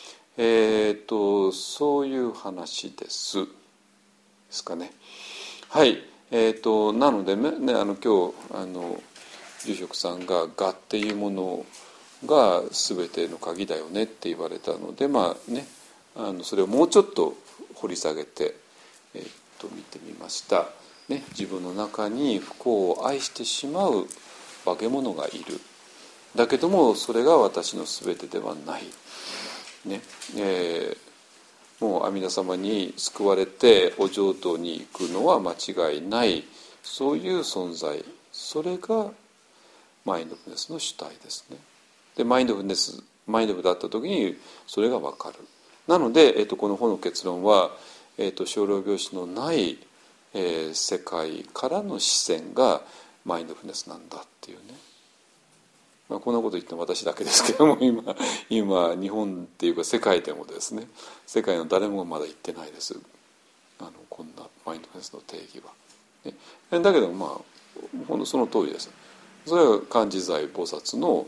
S1: そういう話ですかね。はい。なのでね、今日住職さんが我っていうものが全ての鍵だよねって言われたので、まあね、それをもうちょっと掘り下げて、見てみました。ね、自分の中に不幸を愛してしまう化け物がいる。だけどもそれが私の全てではない。ね、もう阿弥陀様に救われてお浄土に行くのは間違いない、そういう存在、それがマインドフルネスの主体ですね。でマインドフルだった時にそれが分かる。なので、この本の結論は、生老病死のない、世界からの視線がマインドフルネスなんだっていうね。まあ、こんなこと言っても私だけですけども、今日本っていうか世界でもですね、世界の誰もがまだ言ってないです、こんなマインドフルネスの定義は、ね、だけどまあほんとその通りです。それは観自在菩薩の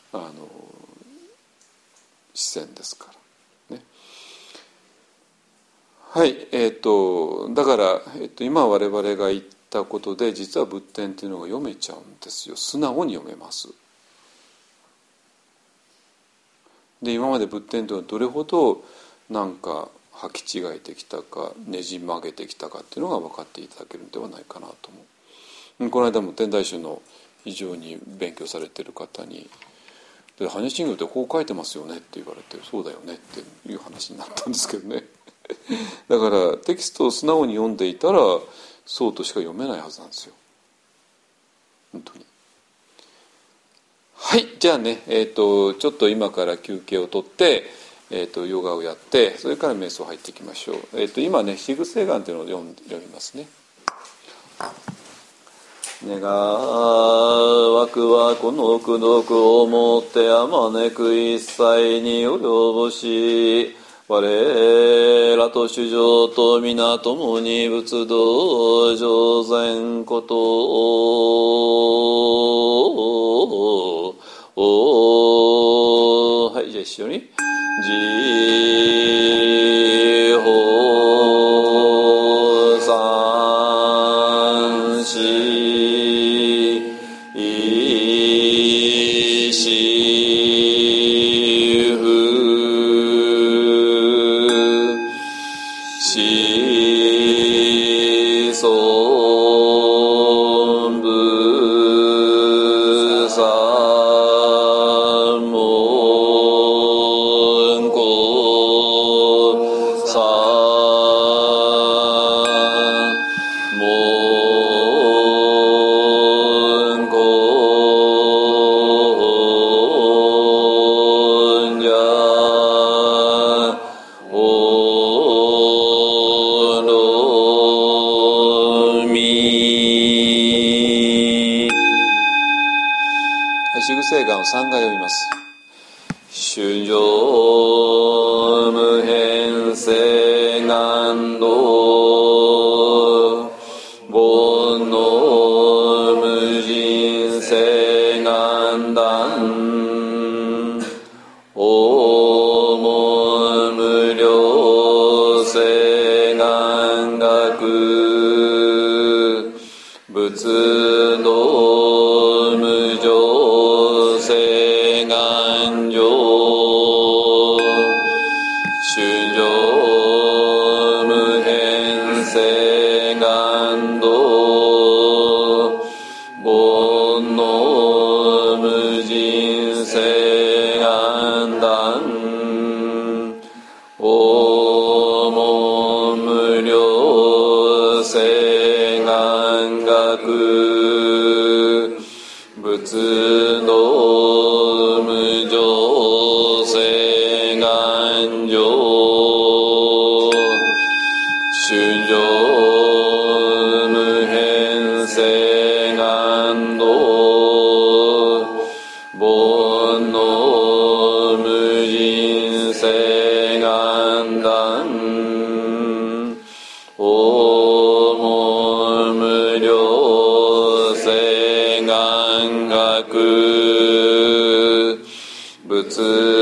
S1: 視線ですからね。はい。だから、今我々が言ったことで実は仏典っていうのが読めちゃうんですよ。素直に読めます。で今まで仏典というのはどれほどなんか履き違えてきたかねじ曲げてきたかっていうのが分かっていただけるんではないかなと思う。この間も天台宗の非常に勉強されている方に「般若心経ってこう書いてますよね」って言われて「そうだよね」っていう話になったんですけどね。だからテキストを素直に読んでいたらそうとしか読めないはずなんですよ、本当に。はい、じゃあね、ちょっと今から休憩をとって、ヨガをやって、それから瞑想入っていきましょう。今ね、シグセイガンというのを読みますね。願わくはこの功徳をもってあまねく一切に及ぼし、我らと主情と皆共に仏道上善ことをはい、じゃあ一緒に自法三子一子不思想 3回読みます。衆生無変性願道煩悩無人性願断応問無量性願学仏道無常性願上衆生無変性願道煩悩無人性願断応問無量性願学仏道無常性願上衆生無変性願道煩悩無人性願断応問無量性願学仏